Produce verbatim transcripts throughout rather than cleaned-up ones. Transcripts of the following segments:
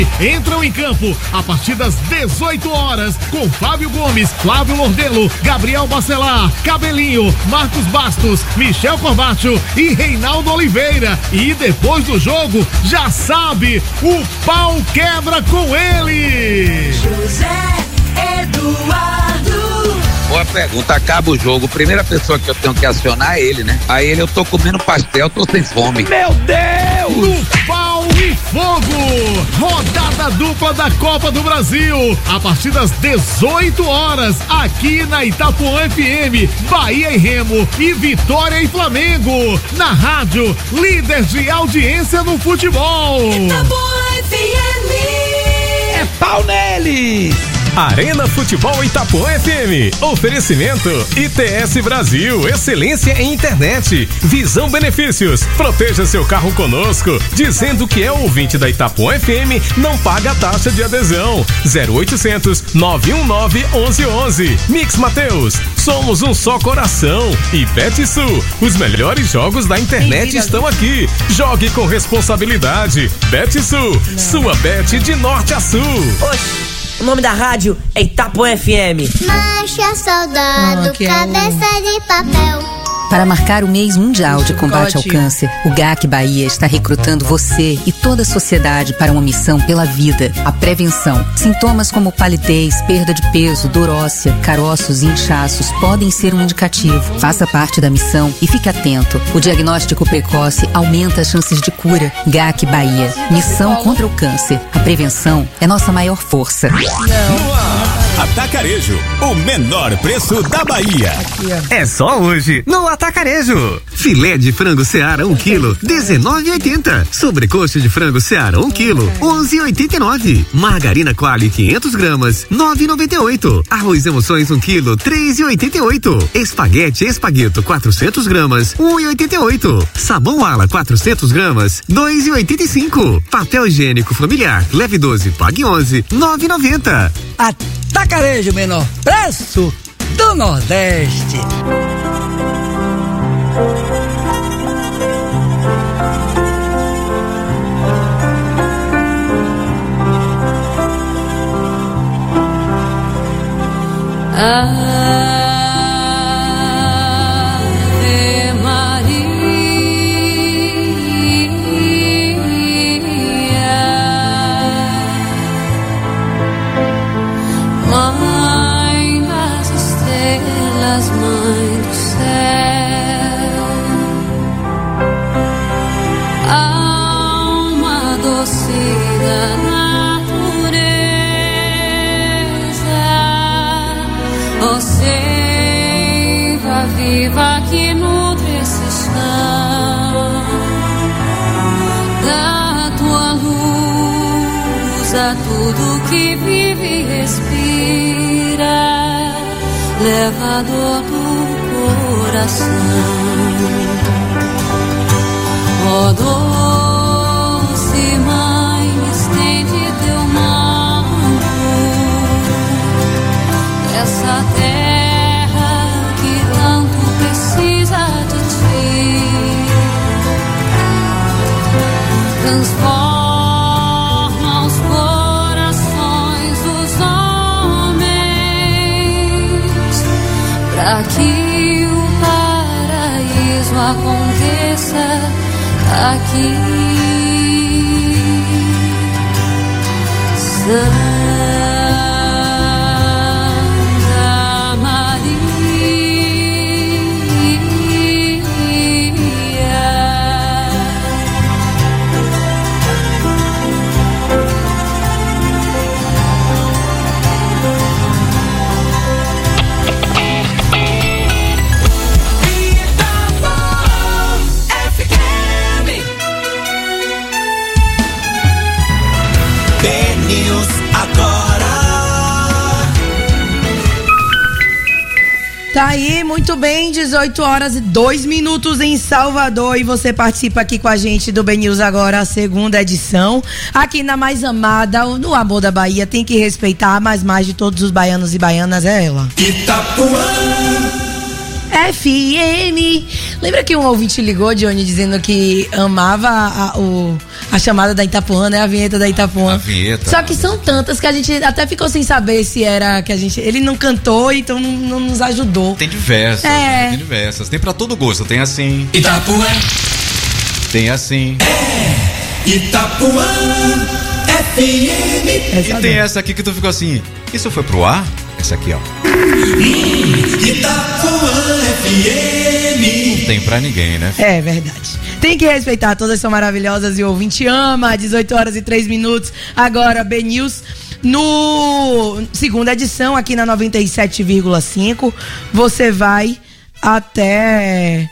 Entram em campo a partir das dezoito horas com Fábio Gomes, Flávio Lordelo, Gabriel Bacelar, Cabelinho, Marcos Bastos, Michel Corbacho e Reinaldo Oliveira. E depois do jogo, já sabe, o pau quebra com ele. José Eduardo. Boa pergunta, acaba o jogo, primeira pessoa que eu tenho que acionar é ele, né? Aí ele, eu tô comendo pastel, tô sem fome. Meu Deus! No pau e fogo! Rodada dupla da Copa do Brasil, a partir das dezoito horas, aqui na Itapuã F M, Bahia e Remo e Vitória e Flamengo, na rádio, líder de audiência no futebol. Itapuã F M. É pau neles! Arena Futebol Itapuã F M. Oferecimento I T S Brasil, excelência em internet. Visão Benefícios. Proteja seu carro conosco. Dizendo que é ouvinte da Itapuã F M, não paga a taxa de adesão. zero oitocentos, nove um nove, onze onze. Mix Mateus. Somos um só coração. E Betsul. Os melhores jogos da internet estão aqui. Jogue com responsabilidade. Betsul. Sua bet de norte a sul. Oxi. O nome da rádio é Itapuã F M. Marcha, soldado, ah, cabeça é de papel. Para marcar o mês mundial de combate ao câncer, o G A C Bahia está recrutando você e toda a sociedade para uma missão pela vida, a prevenção. Sintomas como palidez, perda de peso, dor óssea, caroços e inchaços podem ser um indicativo. Faça parte da missão e fique atento. O diagnóstico precoce aumenta as chances de cura. G A C Bahia. Missão contra o câncer. A prevenção é nossa maior força. No Atacarejo, o menor preço da Bahia. É só hoje no Atacarejo. Filé de frango Seara um quilo, dezenove e oitenta. Sobrecoxa de frango Seara um quilo, onze e oitenta e nove. Margarina Qualy quinhentos gramas, nove e noventa e oito. Arroz Emoções um quilo, três e oitenta e oito. Espaguete Espagueto quatrocentos gramas, um e oitenta e oito. Sabão Ala quatrocentos gramas, dois e oitenta e cinco. Papel higiênico familiar, leve doze, pague onze, nove e noventa. Atacarejo, menor preço do Nordeste. Ave Maria, Mãe das estrelas, Mãe do céu, alma doce da ó seiva viva que nutre esse chão, dá tua luz a tudo que vive e respira, leva a dor do coração. Ó doce Mãe, estende teu manto, essa terra que tanto precisa de ti, transforma os corações dos homens, para que o paraíso aconteça aqui. Santa Tá aí, muito bem, dezoito horas e dois minutos em Salvador, e você participa aqui com a gente do B News Agora, a segunda edição, aqui na mais amada, no amor da Bahia. Tem que respeitar, mas mais de todos os baianos e baianas é ela. Itapuã F M. Lembra que um ouvinte ligou, Johnny, dizendo que amava a, o, A chamada da Itapuã, né? A vinheta da Itapuã. A vinheta. Só que são tantas que a gente até ficou sem saber se era que a gente... Ele não cantou, então não, não nos ajudou. Tem diversas, É. né? Tem diversas. Tem pra todo gosto. Tem assim. Itapuã. Tem assim. Itapuã F M. E tem essa aqui que tu ficou assim. Isso foi pro ar? Essa aqui, ó. Itapuã F M. Não tem pra ninguém, né? É verdade. Tem que respeitar, todas são maravilhosas e o ouvinte ama. dezoito horas e três minutos. Agora, B News no segunda edição aqui na noventa e sete vírgula cinco. Você vai até...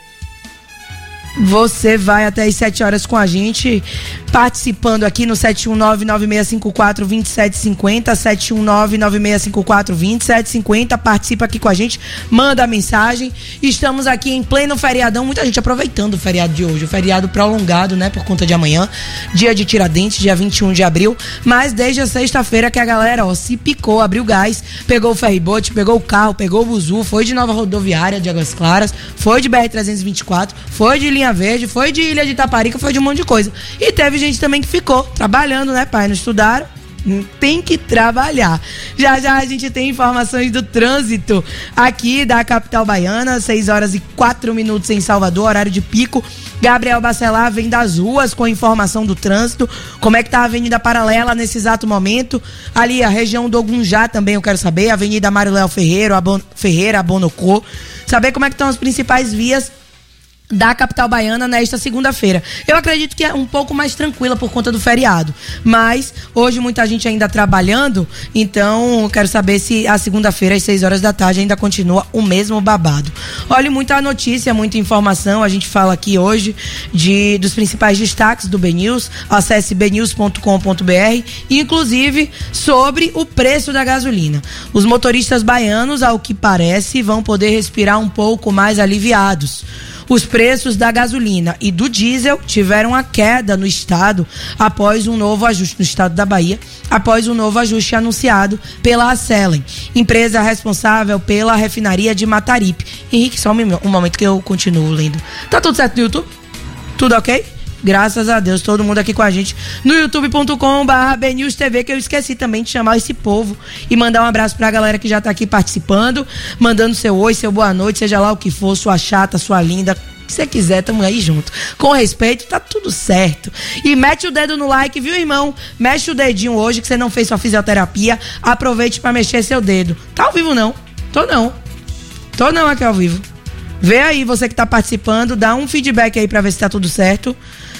Você vai até as sete horas com a gente, participando aqui no sete um nove, nove seis cinco quatro, dois sete cinco zero, sete um nove, nove seis cinco quatro, dois sete cinco zero. Participa aqui com a gente, manda a mensagem. Estamos aqui em pleno feriadão, muita gente aproveitando o feriado de hoje, o feriado prolongado, né, por conta de amanhã, dia de Tiradentes, dia vinte e um de abril, mas desde a sexta-feira que a galera, ó, se picou, abriu gás, pegou o ferryboat, pegou o carro, pegou o buzu, foi de Nova Rodoviária de Águas Claras, foi de B R trezentos e vinte e quatro, foi de Linha Verde, foi de Ilha de Itaparica, foi de um monte de coisa. E teve gente também que ficou trabalhando, né, pai? Não estudaram? Tem que trabalhar. Já já a gente tem informações do trânsito aqui da capital baiana, seis horas e quatro minutos em Salvador, horário de pico. Gabriel Bacelar vem das ruas com a informação do trânsito. Como é que tá a Avenida Paralela nesse exato momento? Ali a região do Ogunjá também eu quero saber. Avenida Mário Léo Ferreira, Abon... Ferreira, Abonocô. Saber como é que estão as principais vias da capital baiana nesta segunda-feira. Eu acredito que é um pouco mais tranquila por conta do feriado, mas hoje muita gente ainda trabalhando, então quero saber se a segunda-feira às seis horas da tarde ainda continua o mesmo babado. Olha, muita notícia, muita informação, a gente fala aqui hoje de, dos principais destaques do B News, acesse b news ponto com ponto b r, inclusive sobre o preço da gasolina. Os motoristas baianos, ao que parece, vão poder respirar um pouco mais aliviados. Os preços da gasolina e do diesel tiveram a queda no estado após um novo ajuste, no estado da Bahia, após um novo ajuste anunciado pela Acelen, empresa responsável pela refinaria de Mataripe. Henrique, só um, um momento que eu continuo lendo. Tá tudo certo no YouTube? Tudo ok? Graças a Deus, todo mundo aqui com a gente no youtube ponto com barra B News T V, que eu esqueci também de chamar esse povo e mandar um abraço pra galera que já tá aqui participando, mandando seu oi, seu boa noite, seja lá o que for, sua chata, sua linda, o que você quiser, tamo aí junto. Com respeito, tá tudo certo. E mete o dedo no like, viu, irmão? Mexe o dedinho hoje que você não fez sua fisioterapia, aproveite pra mexer seu dedo. Tá ao vivo não? Tô não. Tô não aqui ao vivo. Vê aí, você que tá participando, dá um feedback aí pra ver se tá tudo certo.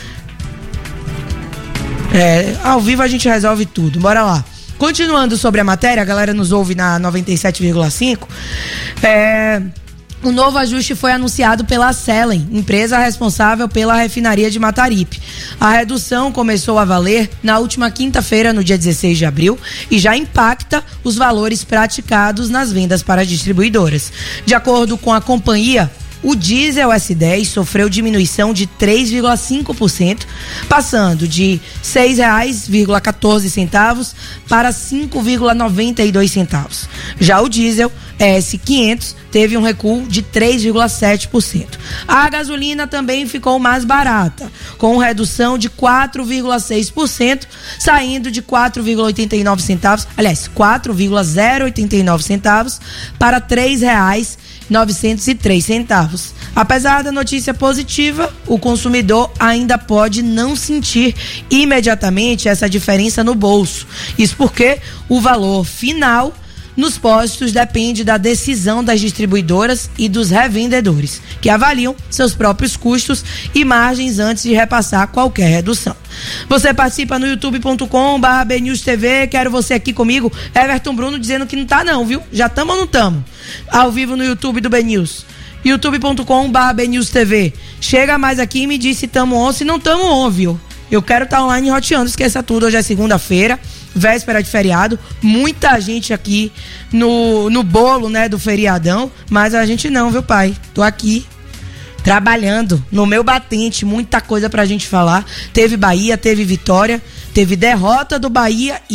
É, ao vivo a gente resolve tudo, bora lá. Continuando sobre a matéria, a galera nos ouve na noventa e sete vírgula cinco. É, o novo ajuste foi anunciado pela Acelen, empresa responsável pela refinaria de Mataripe. A redução começou a valer na última quinta-feira, no dia dezesseis de abril, e já impacta os valores praticados nas vendas para as distribuidoras. De acordo com a companhia, o diesel S dez sofreu diminuição de três vírgula cinco por cento, passando de seis reais e quatorze centavos para cinco vírgula noventa e dois centavos. Já o diesel S quinhentos teve um recuo de três vírgula sete por cento. A gasolina também ficou mais barata, com redução de quatro vírgula seis por cento, saindo de quatro vírgula oitenta e nove centavos, aliás, quatro vírgula zero oitenta e nove centavos para três reais e novecentos e três centavos. Apesar da notícia positiva, o consumidor ainda pode não sentir imediatamente essa diferença no bolso. Isso porque o valor final nos postos depende da decisão das distribuidoras e dos revendedores, que avaliam seus próprios custos e margens antes de repassar qualquer redução. Você participa no youtube ponto com barra B News T V, quero você aqui comigo. Everton Bruno dizendo que não tá não, viu? Já tamo ou não tamo? Ao vivo no YouTube do B News. youtube ponto com barra B News T V. Chega mais aqui e me diz se tamo on, se não tamo on, viu? Eu quero estar tá online roteando, esqueça tudo, hoje é segunda-feira, véspera de feriado, muita gente aqui no, no bolo, né, do feriadão, mas a gente não, viu, pai? Tô aqui trabalhando no meu batente, muita coisa pra gente falar. Teve Bahia, teve vitória, teve derrota do Bahia e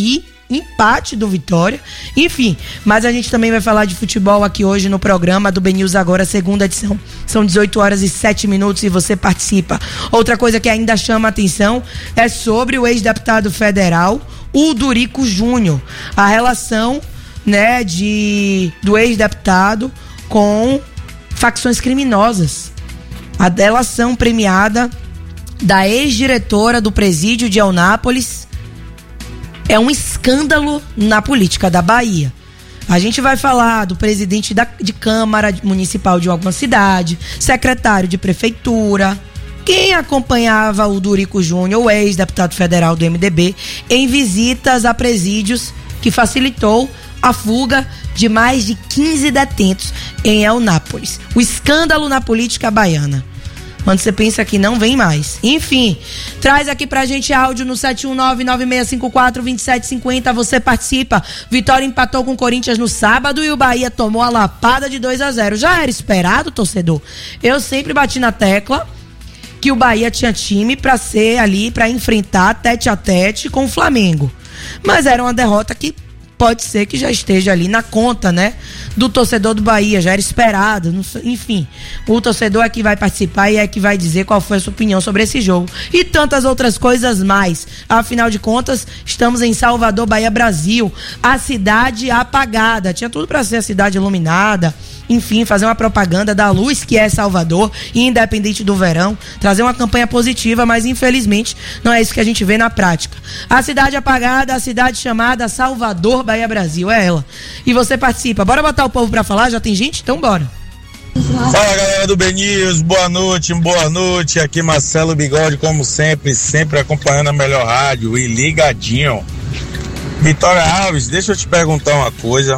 empate do Vitória. Enfim, mas a gente também vai falar de futebol aqui hoje no programa do BNews Agora, segunda edição. São dezoito horas e sete minutos e você participa. Outra coisa que ainda chama a atenção é sobre o ex-deputado federal, o Dorico Júnior. A relação, né, de, do ex-deputado com facções criminosas. A delação premiada da ex-diretora do presídio de Eunápolis é um escândalo na política da Bahia. A gente vai falar do presidente da, de Câmara Municipal de alguma cidade, secretário de prefeitura, quem acompanhava o Dorico Júnior, o ex-deputado federal do M D B, em visitas a presídios, que facilitou a fuga de mais de quinze detentos em Eunápolis. O escândalo na política baiana. Quando você pensa que não vem mais. Enfim, traz aqui pra gente áudio no sete um nove, nove seis cinco quatro, dois sete cinco zero. Você participa. Vitória empatou com o Corinthians no sábado e o Bahia tomou a lapada de dois a zero. Já era esperado, torcedor? Eu sempre bati na tecla que o Bahia tinha time pra ser ali, pra enfrentar tete a tete com o Flamengo. Mas era uma derrota que pode ser que já esteja ali na conta, né, do torcedor do Bahia, já era esperado, enfim, o torcedor é que vai participar e é que vai dizer qual foi a sua opinião sobre esse jogo e tantas outras coisas mais. Afinal de contas, estamos em Salvador, Bahia, Brasil, a cidade apagada, tinha tudo para ser a cidade iluminada, enfim, fazer uma propaganda da luz que é Salvador, independente do verão, trazer uma campanha positiva, mas infelizmente não é isso que a gente vê na prática. A cidade apagada, a cidade chamada Salvador, Bahia, Brasil, é ela. E você participa. Bora botar o povo pra falar? Já tem gente? Então bora. Fala, galera do BNews, boa noite, boa noite. Aqui Marcelo Bigode, como sempre, sempre acompanhando a melhor rádio e ligadinho. Vitória Alves, deixa eu te perguntar uma coisa.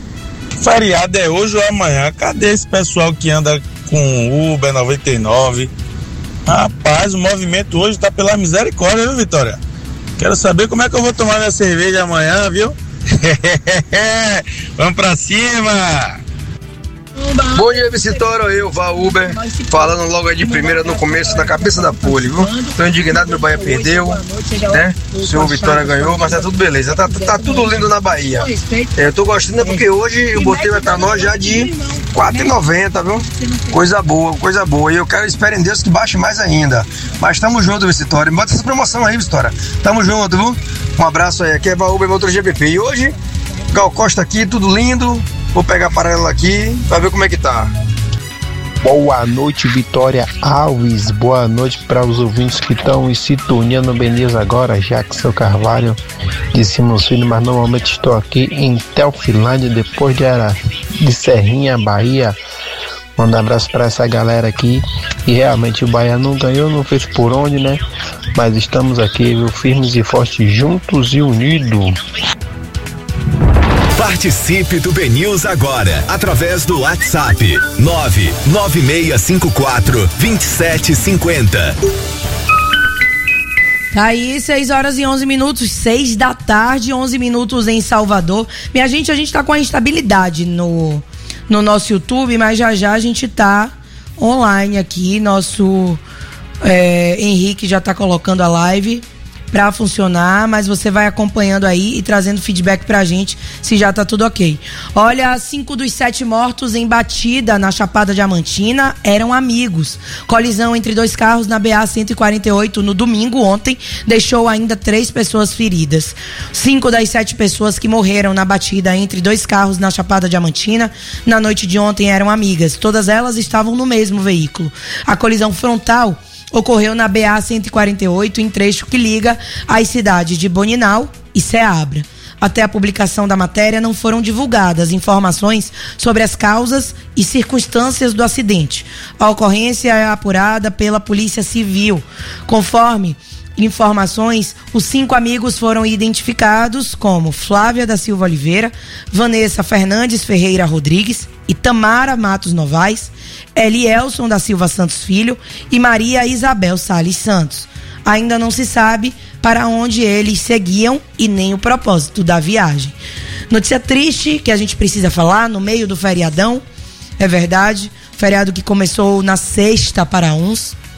Feriado é hoje ou amanhã? Cadê esse pessoal que anda com Uber noventa e nove? Rapaz, o movimento hoje tá pela misericórdia, viu, Vitória? Quero saber como é que eu vou tomar minha cerveja amanhã, viu? Vamos pra cima! Bom dia, Vitória, eu, Vá Uber, falando logo aí de primeira no começo, na cabeça da pole, viu? Tô indignado, meu Bahia perdeu, né? O senhor Vitória ganhou, mas tá tudo beleza, tá, tá tudo lindo na Bahia. É, eu tô gostando porque hoje eu botei o etanol já de quatro reais e noventa centavos, viu? Coisa boa, coisa boa. E eu quero, espero em Deus que baixe mais ainda. Mas tamo junto, Vitória. Bota essa promoção aí, Vitória. Tamo junto, viu? Um abraço aí, aqui é Vá Uber, Motor G P P. E hoje, Gal Costa aqui, tudo lindo. Vou pegar a paralela aqui pra ver como é que tá. Boa noite, Vitória Alves. Boa noite para os ouvintes que estão em sintonia no BNews Agora. Jackson Carvalho de Simões Filho, mas normalmente estou aqui em Teofilândia, depois de, Ara, de Serrinha, Bahia. Manda um abraço para essa galera aqui. E realmente o Bahia não ganhou, não fez por onde, né? Mas estamos aqui, viu, firmes e fortes, juntos e unidos. Participe do BNews Agora, através do WhatsApp nove nove seis cinco quatro, dois sete cinco zero. Tá aí, seis horas e onze minutos, seis da tarde, onze minutos em Salvador. Minha gente, a gente tá com a instabilidade no, no nosso YouTube, mas já já a gente tá online aqui. Nosso é, Henrique já tá colocando a live pra funcionar, mas você vai acompanhando aí e trazendo feedback pra gente se já tá tudo ok. Olha, cinco dos sete mortos em batida na Chapada Diamantina eram amigos. Colisão entre dois carros na B A cento e quarenta e oito no domingo ontem deixou ainda três pessoas feridas. Cinco das sete pessoas que morreram na batida entre dois carros na Chapada Diamantina na noite de ontem eram amigas. Todas elas estavam no mesmo veículo. A colisão frontal ocorreu na B A cento e quarenta e oito, em trecho que liga as cidades de Boninal e Ceabra. Até a publicação da matéria não foram divulgadas informações sobre as causas e circunstâncias do acidente. A ocorrência é apurada pela Polícia Civil. Conforme informações, os cinco amigos foram identificados como Flávia da Silva Oliveira, Vanessa Fernandes Ferreira Rodrigues, Itamara Matos Novaes, Elielson da Silva Santos Filho e Maria Isabel Salles Santos. Ainda não se sabe para onde eles seguiam e nem o propósito da viagem. Notícia triste que a gente precisa falar no meio do feriadão, é verdade, feriado que começou na sexta para uns,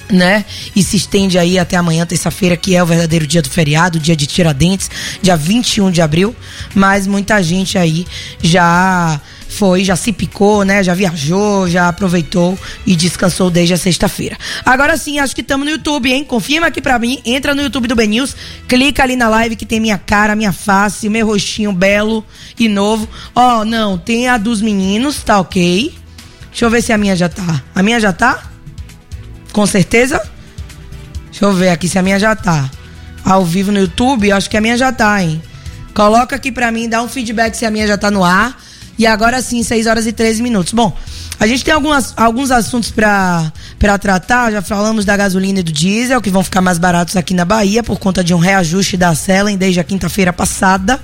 né? E se estende aí até amanhã, terça-feira, que é o verdadeiro dia do feriado, dia de Tiradentes, dia vinte e um de abril. Mas muita gente aí já foi, já se picou, né? Já viajou, já aproveitou e descansou desde a sexta-feira. Agora sim, acho que estamos no YouTube, hein? Confirma aqui pra mim, entra no YouTube do BNews, clica ali na live que tem minha cara, minha face, meu rostinho belo e novo. Ó, oh, não, tem a dos meninos, tá ok. Deixa eu ver se a minha já tá. A minha já tá? Com certeza? Deixa eu ver aqui se a minha já tá. Ao vivo no YouTube, acho que a minha já tá, hein? Coloca aqui pra mim, dá um feedback se a minha já tá no ar. E agora sim, seis horas e treze minutos. Bom, a gente tem algumas, alguns assuntos pra, pra tratar. Já falamos da gasolina e do diesel, que vão ficar mais baratos aqui na Bahia por conta de um reajuste da Selen desde a quinta-feira passada.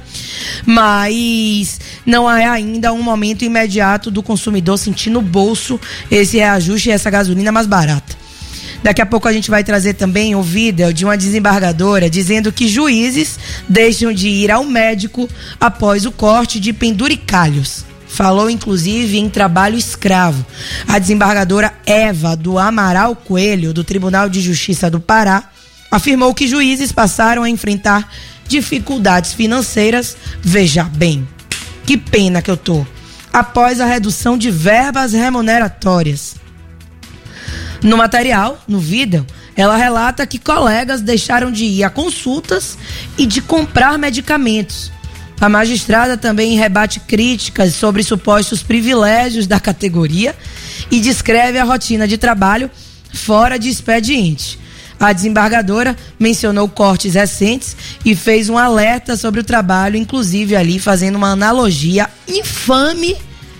Mas não é ainda um momento imediato do consumidor sentir no bolso esse reajuste e essa gasolina mais barata. Daqui a pouco a gente vai trazer também o vídeo de uma desembargadora dizendo que juízes deixam de ir ao médico após o corte de penduricalhos. Falou, inclusive, em trabalho escravo. A desembargadora Eva do Amaral Coelho, do Tribunal de Justiça do Pará, afirmou que juízes passaram a enfrentar dificuldades financeiras. Veja bem, que pena que eu tô. Após a redução de verbas remuneratórias. No material, no vídeo, ela relata que colegas deixaram de ir a consultas e de comprar medicamentos. A magistrada também rebate críticas sobre supostos privilégios da categoria e descreve a rotina de trabalho fora de expediente. A desembargadora mencionou cortes recentes e fez um alerta sobre o trabalho, inclusive ali fazendo uma analogia infame,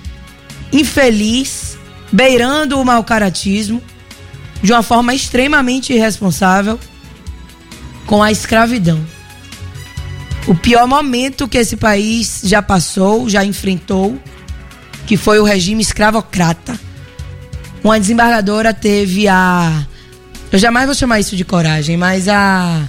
infeliz, beirando o mau-caratismo, de uma forma extremamente irresponsável, com a escravidão. O pior momento que esse país já passou, já enfrentou, que foi o regime escravocrata. Uma desembargadora teve a... Eu jamais vou chamar isso de coragem, mas a...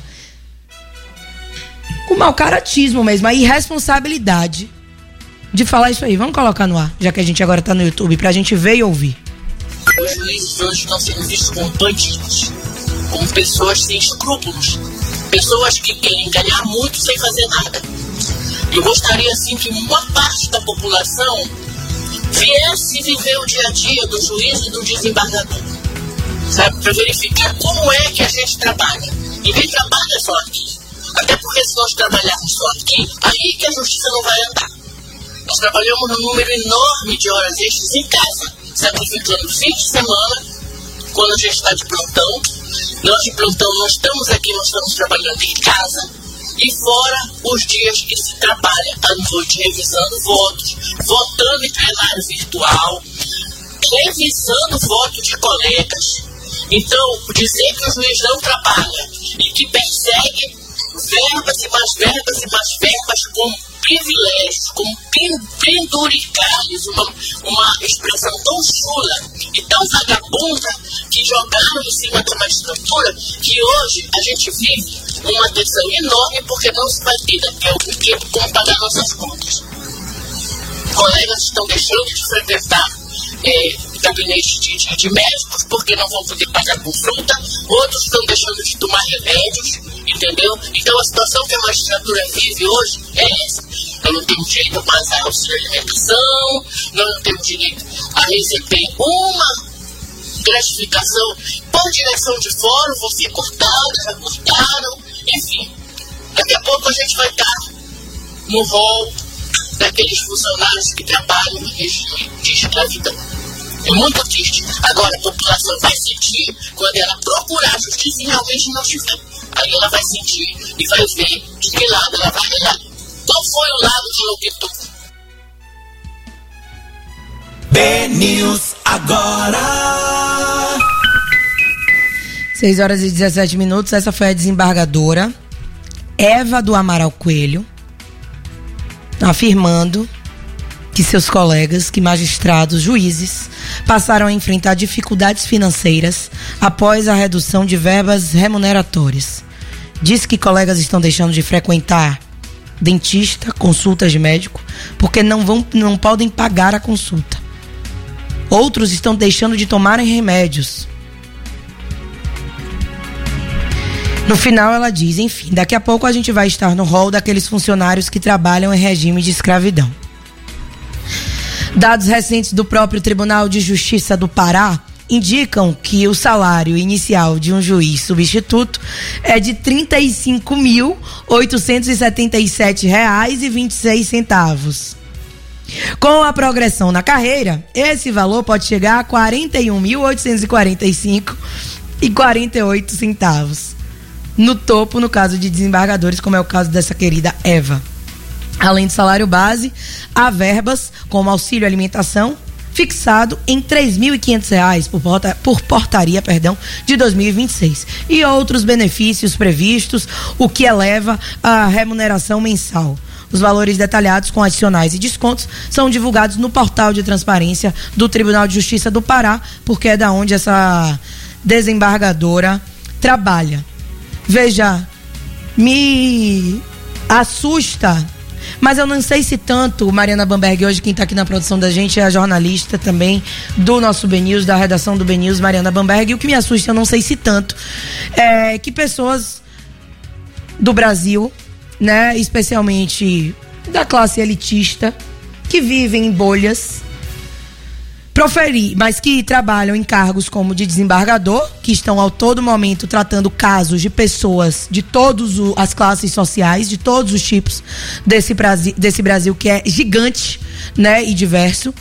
o mau-caratismo mesmo, a irresponsabilidade de falar isso aí. Vamos colocar no ar, já que a gente agora tá no YouTube, pra gente ver e ouvir. Os juízes hoje estão sendo vistos como bandidos, como pessoas sem escrúpulos, pessoas que querem ganhar muito sem fazer nada. Eu gostaria, assim, que uma parte da população viesse viver o dia a dia do juiz e do desembargador, sabe, para verificar como é que a gente trabalha. Ninguém trabalha só aqui, até porque se nós trabalharmos só aqui, aí que a justiça não vai andar. Nós trabalhamos num número enorme de horas extras em casa, sacrificando fim de semana, quando a gente está de plantão. Nós de plantão não estamos aqui, nós estamos trabalhando em casa. E fora os dias que se trabalha à noite, revisando votos, votando em plenário virtual, revisando voto de colegas. Então, dizer que o juiz não trabalha e que persegue verbas e mais verbas e mais verbas como privilégios, como penduricalhos, uma, uma expressão tão chula e tão vagabunda que jogaram em cima da magistratura, que hoje a gente vive uma tensão enorme porque não se vai ter daqui a algum tempo como pagar nossas contas. Colegas estão deixando de frequentar é, gabinetes de, de, de médicos porque não vão poder pagar consulta, outros estão deixando de tomar remédios, entendeu? Então a situação que a magistratura vive hoje é essa. Nós não temos direito mais a auxílio alimentação, nós não temos direito a receber uma gratificação por direção de fora, você cortado, já cortaram, enfim. Daqui a pouco a gente vai estar no rol daqueles funcionários que trabalham no regime de escravidão. É muito triste. Agora a população vai sentir quando ela procurar justiça e realmente não tiver. Aí ela vai sentir e vai ver de que lado ela vai olhar. Qual foi o lado que ela optou? BNews agora. seis horas e dezessete minutos. Essa foi a desembargadora Eva do Amaral Coelho, afirmando que seus colegas, que magistrados, juízes, passaram a enfrentar dificuldades financeiras após a redução de verbas remuneratórias. Diz que colegas estão deixando de frequentar dentista, consultas de médico, porque não, vão, não podem pagar a consulta. Outros estão deixando de tomarem remédios. No final ela diz, enfim, daqui a pouco a gente vai estar no rol daqueles funcionários que trabalham em regime de escravidão. Dados recentes do próprio Tribunal de Justiça do Pará indicam que o salário inicial de um juiz substituto é de trinta e cinco mil, oitocentos e setenta e sete reais e vinte e seis centavos. Com a progressão na carreira, esse valor pode chegar a quarenta e um mil, oitocentos e quarenta e cinco reais e quarenta e oito centavos. No topo, no caso de desembargadores, como é o caso dessa querida Eva. Além do salário base, há verbas como auxílio alimentação, fixado em três mil e quinhentos reais por, porta, por portaria perdão, de dois mil e vinte e seis. E outros benefícios previstos, o que eleva a remuneração mensal. Os valores detalhados com adicionais e descontos são divulgados no portal de transparência do Tribunal de Justiça do Pará, porque é da onde essa desembargadora trabalha. Veja, me assusta, mas eu não sei se tanto, Mariana Bamberg, hoje quem está aqui na produção da gente é a jornalista também do nosso B News, da redação do B News, Mariana Bamberg, e o que me assusta, eu não sei se tanto, é que pessoas do Brasil, né, especialmente da classe elitista, que vivem em bolhas, proferir, mas que trabalham em cargos como de desembargador, que estão ao todo momento tratando casos de pessoas de todas as classes sociais, de todos os tipos desse Brasil, desse Brasil que é gigante, né, e diverso.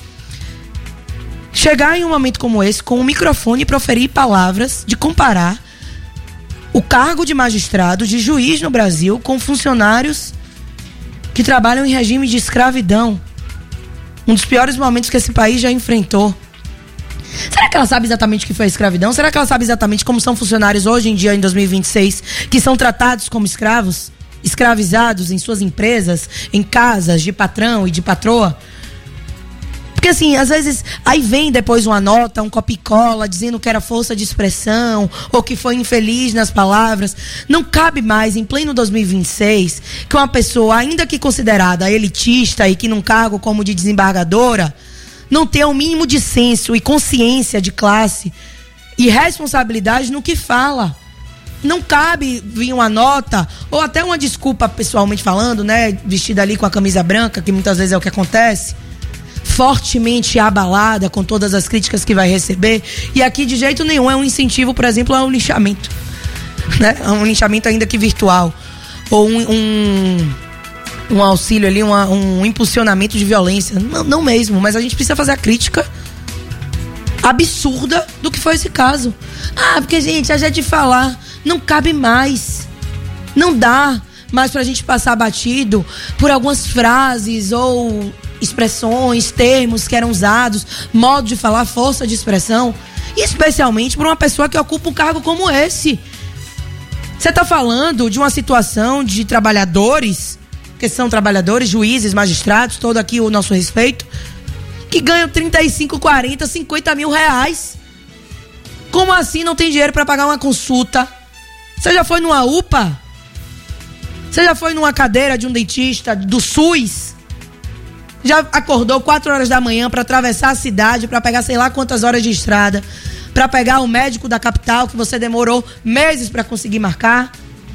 Chegar em um momento como esse, com um microfone e proferir palavras de comparar o cargo de magistrado, de juiz no Brasil, com funcionários que trabalham em regime de escravidão. Um dos piores momentos que esse país já enfrentou. Será que ela sabe exatamente o que foi a escravidão? Será que ela sabe exatamente como são funcionários hoje em dia, em dois mil e vinte e seis, que são tratados como escravos? Escravizados em suas empresas, em casas de patrão e de patroa? Porque assim, às vezes, aí vem depois uma nota, um copy-cola, dizendo que era força de expressão, ou que foi infeliz nas palavras. Não cabe mais, em pleno dois mil e vinte e seis, que uma pessoa, ainda que considerada elitista e que num cargo como de desembargadora, não tenha o mínimo de senso e consciência de classe e responsabilidade no que fala. Não cabe vir uma nota, ou até uma desculpa pessoalmente falando, né, vestida ali com a camisa branca, que muitas vezes é o que acontece, fortemente abalada com todas as críticas que vai receber, e aqui de jeito nenhum é um incentivo, por exemplo, a um linchamento, né? Um linchamento ainda que virtual, ou um, um, um auxílio ali, uma, um impulsionamento de violência, não, não mesmo, mas a gente precisa fazer a crítica absurda do que foi esse caso. Ah, porque gente, a gente falar, não cabe mais, não dá mais pra gente passar batido por algumas frases ou expressões, termos que eram usados, modo de falar, força de expressão, especialmente por uma pessoa que ocupa um cargo como esse. Você está falando de uma situação de trabalhadores, que são trabalhadores, juízes, magistrados, todo aqui o nosso respeito, que ganham trinta e cinco, quarenta, cinquenta mil reais. Como assim não tem dinheiro para pagar uma consulta? Você já foi numa U P A? Você já foi numa cadeira de um dentista do SUS? Já acordou quatro horas da manhã para atravessar a cidade, para pegar sei lá quantas horas de estrada, para pegar o médico da capital que você demorou meses para conseguir marcar?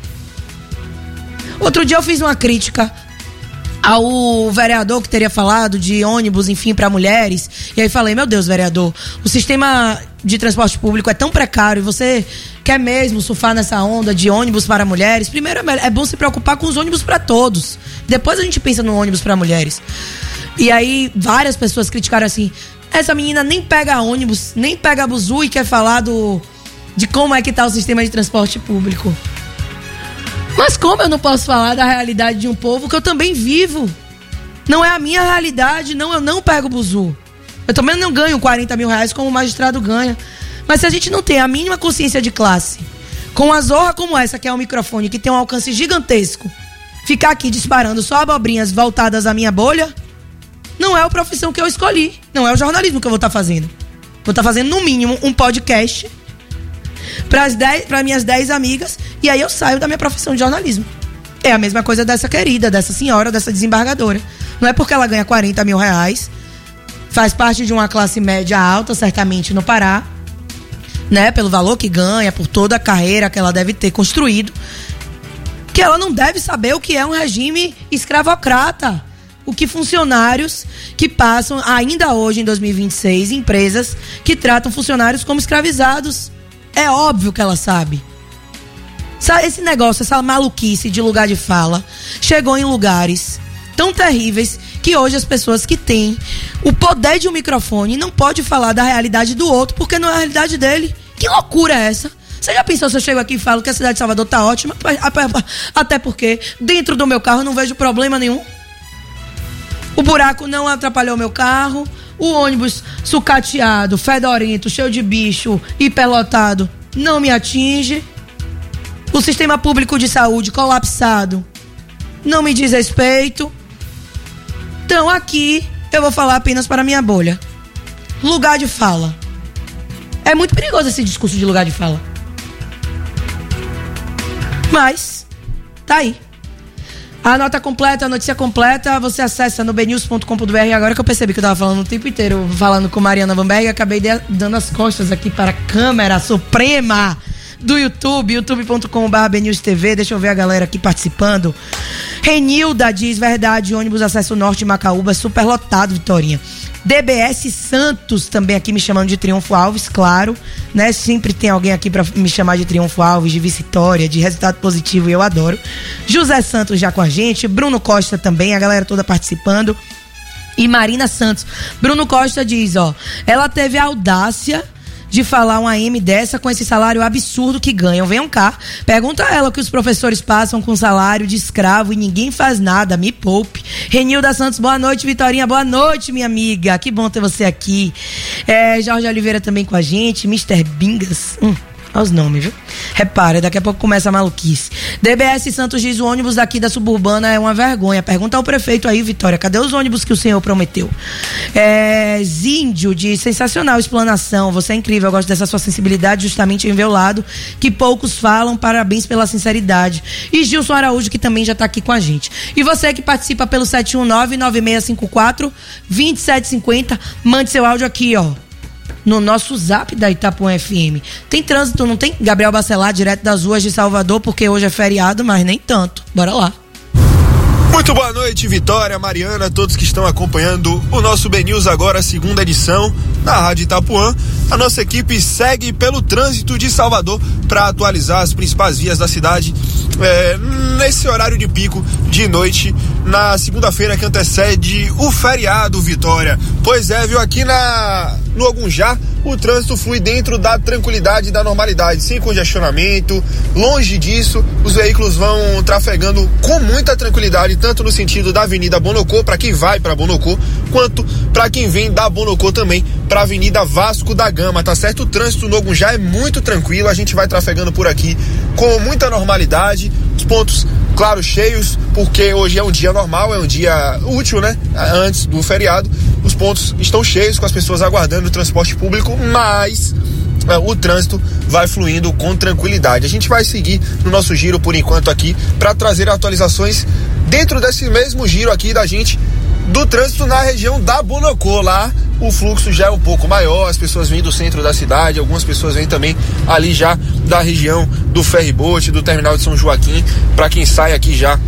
Outro dia eu fiz uma crítica ao vereador que teria falado de ônibus, enfim, para mulheres. E aí falei, meu Deus, vereador, o sistema de transporte público é tão precário e você quer mesmo surfar nessa onda de ônibus para mulheres? Primeiro é bom se preocupar com os ônibus para todos. Depois a gente pensa no ônibus para mulheres. E aí várias pessoas criticaram assim, essa menina nem pega ônibus, nem pega buzu e quer falar do, de como é que tá o sistema de transporte público. Mas como eu não posso falar da realidade de um povo que eu também vivo? Não é a minha realidade, não, eu não pego buzu. Eu também não ganho quarenta mil reais como o magistrado ganha. Mas se a gente não tem a mínima consciência de classe, com uma zorra como essa, que é um microfone, que tem um alcance gigantesco, ficar aqui disparando só abobrinhas voltadas à minha bolha, não é a profissão que eu escolhi. Não é o jornalismo que eu vou estar fazendo. Vou estar fazendo, no mínimo, um podcast para minhas dez amigas, e aí eu saio da minha profissão de jornalismo. É a mesma coisa dessa querida, dessa senhora, dessa desembargadora. Não é porque ela ganha quarenta mil reais, faz parte de uma classe média alta, certamente no Pará, né, pelo valor que ganha, por toda a carreira que ela deve ter construído, que ela não deve saber o que é um regime escravocrata. O que funcionários que passam, ainda hoje em dois mil e vinte e seis, empresas que tratam funcionários como escravizados. É óbvio que ela sabe. Esse negócio, essa maluquice de lugar de fala, chegou em lugares tão terríveis que hoje as pessoas que têm o poder de um microfone não podem falar da realidade do outro, porque não é a realidade dele. Que loucura é essa? Você já pensou se eu chego aqui e falo que a cidade de Salvador tá ótima? Até porque dentro do meu carro eu não vejo problema nenhum. O buraco não atrapalhou meu carro, o ônibus sucateado, fedorento, cheio de bicho e pelotado não me atinge. O sistema público de saúde colapsado não me diz respeito. Então aqui eu vou falar apenas para a minha bolha. Lugar de fala. É muito perigoso esse discurso de lugar de fala. Mas, tá aí. A nota completa, a notícia completa, você acessa no b news ponto com ponto b r. Agora que eu percebi que eu tava falando o tempo inteiro, falando com Mariana Vanberg, acabei de, dando as costas aqui para a câmera suprema do YouTube, youtube ponto com ponto b r b news t v. Deixa eu ver a galera aqui participando. Renilda diz, verdade, ônibus acesso norte Macaúba, super lotado, Vitorinha. D B S Santos também aqui me chamando de Triunfo Alves, claro, né? Sempre tem alguém aqui pra me chamar de Triunfo Alves, de vitória, de resultado positivo, e eu adoro. José Santos já com a gente, Bruno Costa também, a galera toda participando. E Marina Santos. Bruno Costa diz, ó, ela teve a audácia de falar uma A M dessa com esse salário absurdo que ganham. Venham cá, pergunta a ela o que os professores passam com salário de escravo e ninguém faz nada, me poupe. Renilda Santos, boa noite, Vitorinha, boa noite, minha amiga, que bom ter você aqui. É, Jorge Oliveira também com a gente, mister Bingas, hum, olha os nomes, viu? Repara, daqui a pouco começa a maluquice. D B S Santos diz, o ônibus daqui da Suburbana é uma vergonha. Pergunta ao prefeito aí, Vitória, cadê os ônibus que o senhor prometeu? É, Zíndio diz, sensacional explanação, você é incrível, eu gosto dessa sua sensibilidade, justamente em ver o lado que poucos falam, parabéns pela sinceridade. E Gilson Araújo, que também já tá aqui com a gente. E você que participa pelo sete um nove, nove seis cinco quatro, dois sete cinco zero, mande seu áudio aqui, ó, no nosso zap da Itapuã F M. Tem trânsito, não tem? Gabriel Bacelar, direto das ruas de Salvador, porque hoje é feriado, mas nem tanto. Bora lá. Muito boa noite, Vitória, Mariana, todos que estão acompanhando o nosso B News agora, segunda edição, na Rádio Itapuã. A nossa equipe segue pelo trânsito de Salvador para atualizar as principais vias da cidade é, nesse horário de pico de noite, na segunda-feira que antecede o feriado, Vitória. Pois é, viu, aqui na, no Agunjá, o trânsito flui dentro da tranquilidade e da normalidade, sem congestionamento. Longe disso, os veículos vão trafegando com muita tranquilidade, tanto no sentido da Avenida Bonocô, para quem vai para Bonocô, quanto para quem vem da Bonocô também para a Avenida Vasco da Gama, tá certo? O trânsito no Agunjá é muito tranquilo, a gente vai trafegando por aqui com muita normalidade, os pontos, claro, cheios, porque hoje é um dia normal, é um dia útil, né? Antes do feriado, os pontos estão cheios, com as pessoas aguardando o transporte público, mas é, o trânsito vai fluindo com tranquilidade. A gente vai seguir no nosso giro por enquanto aqui para trazer atualizações dentro desse mesmo giro aqui da gente do trânsito na região da Bonocô. Lá o fluxo já é um pouco maior, as pessoas vêm do centro da cidade, algumas pessoas vêm também ali já da região do ferryboat, do terminal de São Joaquim, para quem sai aqui já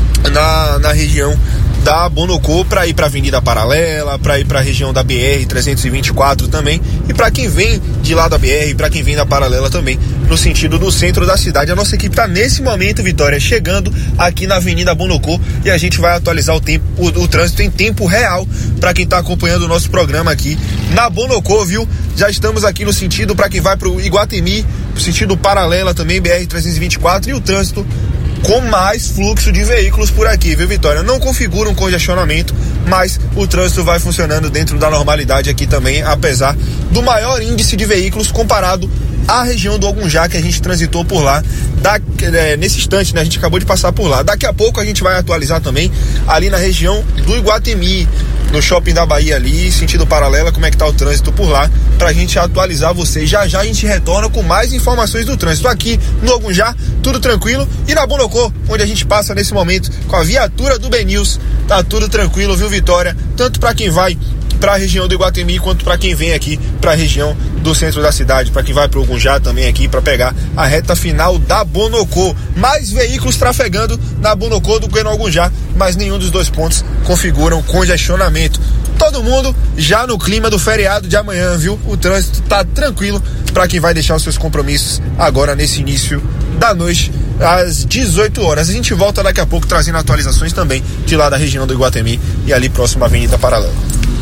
na, na região da Bonocô para ir para a Avenida Paralela, para ir para a região da B R trezentos e vinte e quatro também, e para quem vem de lá da B R, para quem vem da Paralela também, no sentido do centro da cidade. A nossa equipe está nesse momento, Vitória, chegando aqui na Avenida Bonocô, e a gente vai atualizar o tempo, o, o trânsito em tempo real para quem está acompanhando o nosso programa aqui na Bonocô, viu? Já estamos aqui no sentido para quem vai para o Iguatemi, no sentido Paralela também, B R trezentos e vinte e quatro, e o trânsito com mais fluxo de veículos por aqui, viu, Vitória? Não configura um congestionamento, mas o trânsito vai funcionando dentro da normalidade aqui também, apesar do maior índice de veículos comparado à região do Agunjá, que a gente transitou por lá da, é, nesse instante, né? A gente acabou de passar por lá. Daqui a pouco a gente vai atualizar também ali na região do Iguatemi, no shopping da Bahia ali, sentido Paralela, como é que tá o trânsito por lá, pra gente atualizar vocês. Já já a gente retorna com mais informações do trânsito aqui no Agunjá, tudo tranquilo, e na Bonocô, onde a gente passa nesse momento com a viatura do B News, tá tudo tranquilo, viu, Vitória? Tanto pra quem vai para a região do Iguatemi, quanto para quem vem aqui para a região do centro da cidade, para quem vai para o Gunjá também aqui para pegar a reta final da Bonocô. Mais veículos trafegando na Bonocô do que no Gunjá, mas nenhum dos dois pontos configuram congestionamento. Todo mundo já no clima do feriado de amanhã, viu? O trânsito tá tranquilo para quem vai deixar os seus compromissos agora nesse início da noite, às dezoito horas. A gente volta daqui a pouco trazendo atualizações também de lá da região do Iguatemi e ali próximo à Avenida Paralela.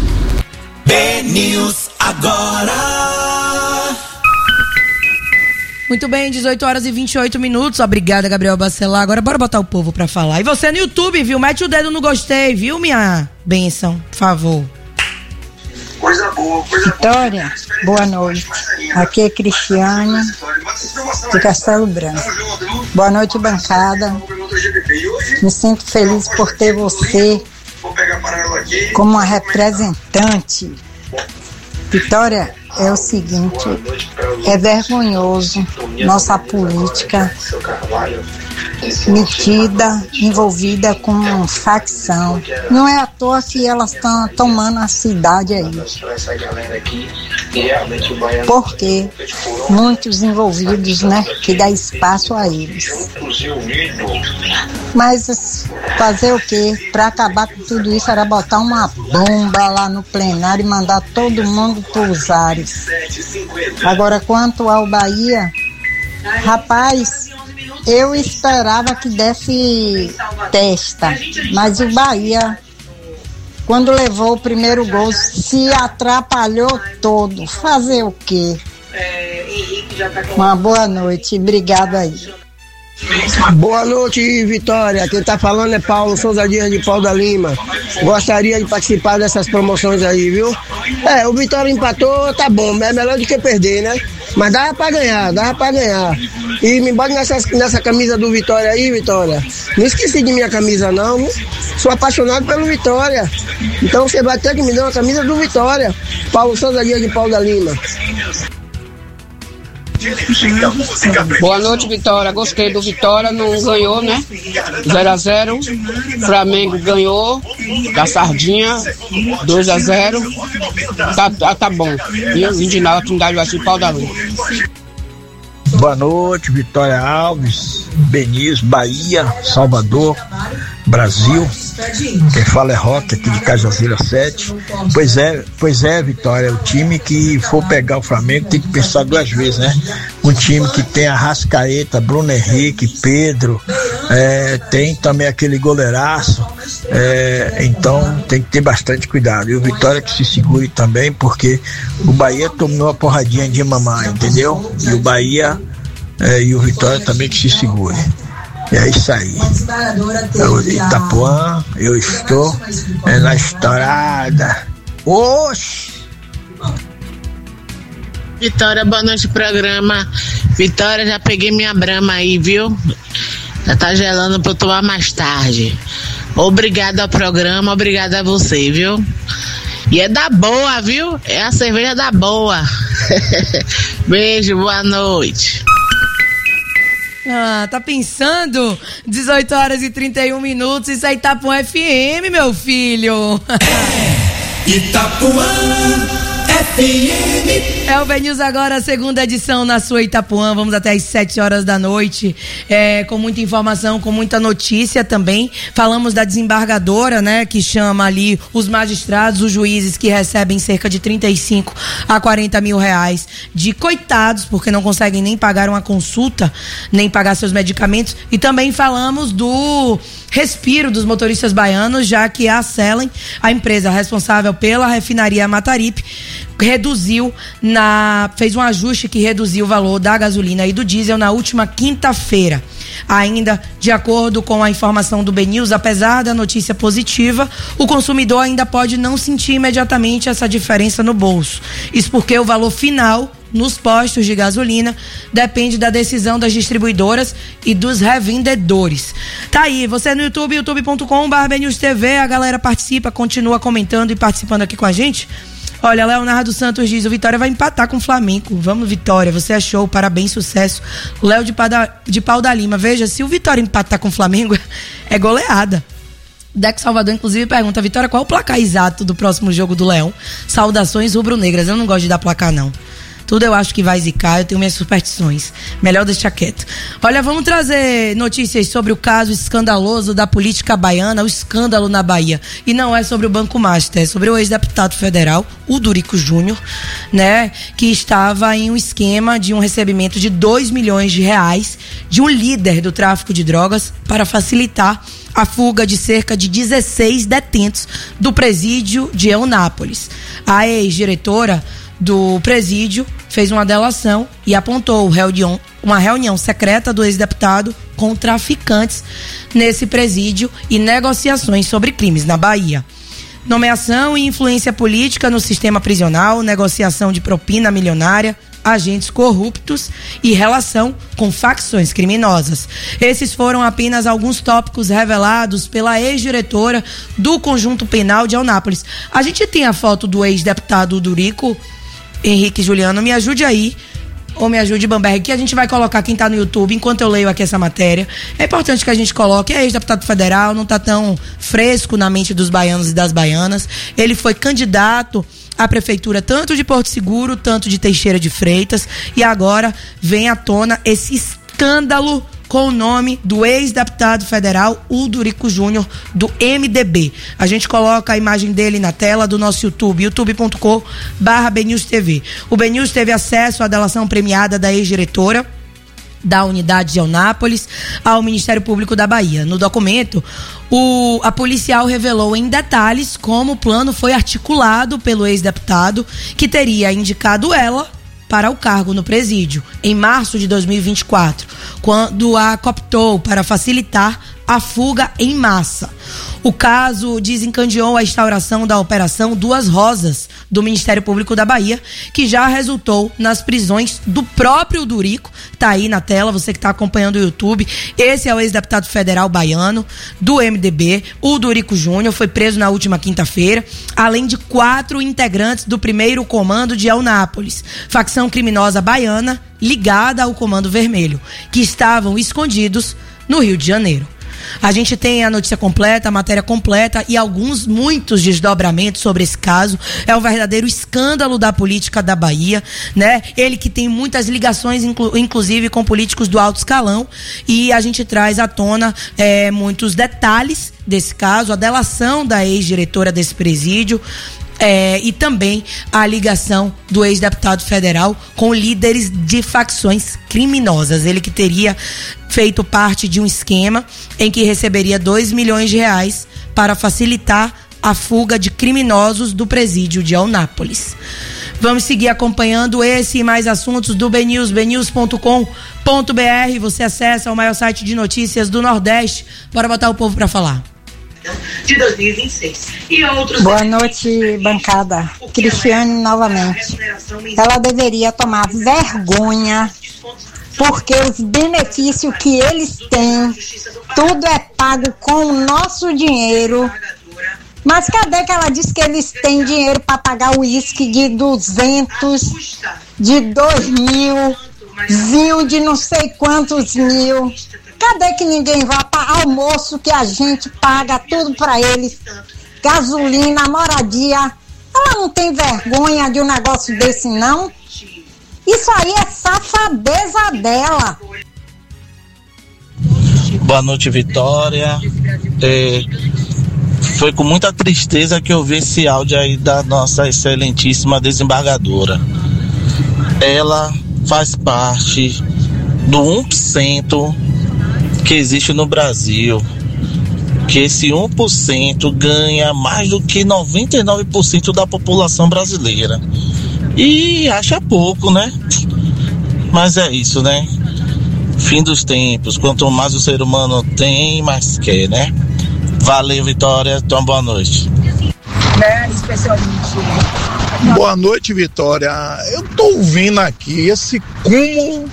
B-News agora. Muito bem, dezoito horas e vinte e oito minutos. Obrigada, Gabriel Bacelar. Agora bora botar o povo pra falar. E você no YouTube, viu? Mete o dedo no gostei, viu, minha bênção? Por favor. Coisa boa, coisa Vitória, boa noite. Aqui é Cristiane de Castelo Branco. Boa noite, bancada. Me sinto feliz por ter você como uma representante. Vitória, é o seguinte, é vergonhoso nossa política metida, envolvida com facção. Não é à toa que elas estão tomando a cidade aí. Porque muitos envolvidos, né, que dá espaço a eles. Mas fazer o quê? Para acabar com tudo isso era botar uma bomba lá no plenário e mandar todo mundo para os ares. Agora, quanto ao Bahia, rapaz, eu esperava que desse testa, mas o Bahia, quando levou o primeiro gol, se atrapalhou todo. Fazer o quê? Uma boa noite, obrigado aí. Boa noite, Vitória. Quem tá falando é Paulo Souza Dias de Pau da Lima. Gostaria de participar dessas promoções aí, viu? É, o Vitória empatou, tá bom, é melhor do que perder, né? Mas dava pra ganhar, dava pra ganhar. E me bota nessa, nessa camisa do Vitória aí, Vitória. Não esqueci de minha camisa, não. Sou apaixonado pelo Vitória. Então você vai ter que me dar uma camisa do Vitória. Paulo Souza Dias de Pau da Lima. Boa noite, Vitória. Gostei do Vitória, não ganhou, né? zero a zero. Flamengo ganhou da Sardinha, dois a zero. Tá, tá, tá bom. E o Indinal, Trindade vai ser Pau da Lua. Boa noite, Vitória Alves, Beniz, Bahia, Salvador, Brasil. Quem fala é Roque, aqui de Cajazeira sete. Pois é, pois é, Vitória, o time que for pegar o Flamengo tem que pensar duas vezes, né? Um time que tem Arrascaeta, Bruno Henrique, Pedro, é, tem também aquele goleiraço, é, então tem que ter bastante cuidado. E o Vitória que se segure também, porque o Bahia tomou uma porradinha de mamãe, entendeu? E o Bahia é, e o Vitória também que se segure. É isso aí. Eu de Itapuã, eu estou é, na estourada. Oxi! Vitória, boa noite, programa. Vitória, já peguei minha brama aí, viu? Já tá gelando pra eu tomar mais tarde. Obrigado ao programa, obrigado a você, viu? E é da boa, viu? É a cerveja da boa. Beijo, boa noite. Ah, tá pensando? dezoito horas e trinta e um minutos, isso aí tá pro F M, meu filho. É Itapuã F M. É o B-News agora, segunda edição na sua Itapuã. Vamos até às sete horas da noite, é, com muita informação, com muita notícia também. Falamos da desembargadora, né, que chama ali os magistrados, os juízes que recebem cerca de trinta e cinco a quarenta mil reais de coitados, porque não conseguem nem pagar uma consulta, nem pagar seus medicamentos. E também falamos do respiro dos motoristas baianos, já que a Selen, a empresa responsável pela refinaria Mataripe, reduziu na fez um ajuste que reduziu o valor da gasolina e do diesel na última quinta-feira. Ainda de acordo com a informação do B-News, apesar da notícia positiva, o consumidor ainda pode não sentir imediatamente essa diferença no bolso. Isso porque o valor final nos postos de gasolina depende da decisão das distribuidoras e dos revendedores. Tá aí, você no YouTube, youtube ponto com barra B News T V, a galera participa, continua comentando e participando aqui com a gente. Olha, Leonardo Santos diz, o Vitória vai empatar com o Flamengo. Vamos, Vitória, você é show, parabéns, sucesso. Léo de, de Pau da Lima, veja, se o Vitória empatar com o Flamengo, é goleada. Dex Salvador, inclusive, pergunta: Vitória, qual é o placar exato do próximo jogo do Leão? Saudações rubro-negras. Eu não gosto de dar placar, não. Tudo eu acho que vai zicar, eu tenho minhas superstições. Melhor deixar quieto. Olha, vamos trazer notícias sobre o caso escandaloso da política baiana, o escândalo na Bahia. E não é sobre o Banco Master, é sobre o ex-deputado federal, o Dorico Júnior, né? Que estava em um esquema de um recebimento de dois milhões de reais de um líder do tráfico de drogas para facilitar a fuga de cerca de dezesseis detentos do presídio de Eunápolis. A ex-diretora do presídio fez uma delação e apontou reunião, uma reunião secreta do ex-deputado com traficantes nesse presídio e negociações sobre crimes na Bahia. Nomeação e influência política no sistema prisional, negociação de propina milionária, agentes corruptos e relação com facções criminosas. Esses foram apenas alguns tópicos revelados pela ex-diretora do Conjunto Penal de Eunápolis. A gente tem a foto do ex-deputado Dorico. Henrique Juliano, me ajude aí, ou me ajude, Bamberg, que a gente vai colocar quem tá no YouTube, enquanto eu leio aqui essa matéria. É importante que a gente coloque, é ex-deputado federal, não tá tão fresco na mente dos baianos e das baianas. Ele foi candidato à prefeitura tanto de Porto Seguro, tanto de Teixeira de Freitas, e agora vem à tona esse escândalo com o nome do ex-deputado federal, o Dorico Júnior, do M D B. A gente coloca a imagem dele na tela do nosso YouTube, youtube ponto com barra B News T V. O B News teve acesso à delação premiada da ex-diretora da unidade de Eunápolis ao Ministério Público da Bahia. No documento, o, a policial revelou em detalhes como o plano foi articulado pelo ex-deputado, que teria indicado ela para o cargo no presídio, em março de dois mil e vinte e quatro, quando a cooptou para facilitar a fuga em massa. O caso desencadeou a instauração da Operação Duas Rosas do Ministério Público da Bahia, que já resultou nas prisões do próprio Dorico. Tá aí na tela, você que está acompanhando o YouTube. Esse é o ex-deputado federal baiano do M D B, o Dorico Júnior, foi preso na última quinta-feira, além de quatro integrantes do primeiro comando de Eunápolis, facção criminosa baiana ligada ao Comando Vermelho, que estavam escondidos no Rio de Janeiro. A gente tem a notícia completa, a matéria completa e alguns, muitos desdobramentos sobre esse caso. É um verdadeiro escândalo da política da Bahia, né? Ele que tem muitas ligações, inclu- inclusive com políticos do alto escalão, e a gente traz à tona é, muitos detalhes desse caso, a delação da ex-diretora desse presídio, É, e também a ligação do ex-deputado federal com líderes de facções criminosas. Ele que teria feito parte de um esquema em que receberia dois milhões de reais para facilitar a fuga de criminosos do presídio de Eunápolis. Vamos seguir acompanhando esse e mais assuntos do B News, b news ponto com ponto b r. Você acessa o maior site de notícias do Nordeste. Bora botar o povo para falar. De dois mil e vinte e seis. E outros. Boa noite, bancada. Cristiane novamente. Ela deveria tomar vergonha, porque os benefícios que eles têm, tudo é pago com o nosso dinheiro. Mas cadê que ela diz que eles têm dinheiro para pagar o uísque de duzentos, de dois mil, vinho de não sei quantos mil? Cadê que ninguém vai para almoço que a gente paga tudo para eles? Gasolina, moradia. Ela não tem vergonha de um negócio desse, não? Isso aí é safadeza dela. Boa noite, Vitória. É, foi com muita tristeza que eu vi esse áudio aí da nossa excelentíssima desembargadora. Ela faz parte do um por cento que existe no Brasil, que esse um por cento ganha mais do que noventa e nove por cento da população brasileira. E acha pouco, né? Mas é isso, né? Fim dos tempos. Quanto mais o ser humano tem, mais quer, né? Valeu, Vitória. Então, boa noite. Né, especialmente. Boa noite, Vitória. Eu tô ouvindo aqui esse cúmulo.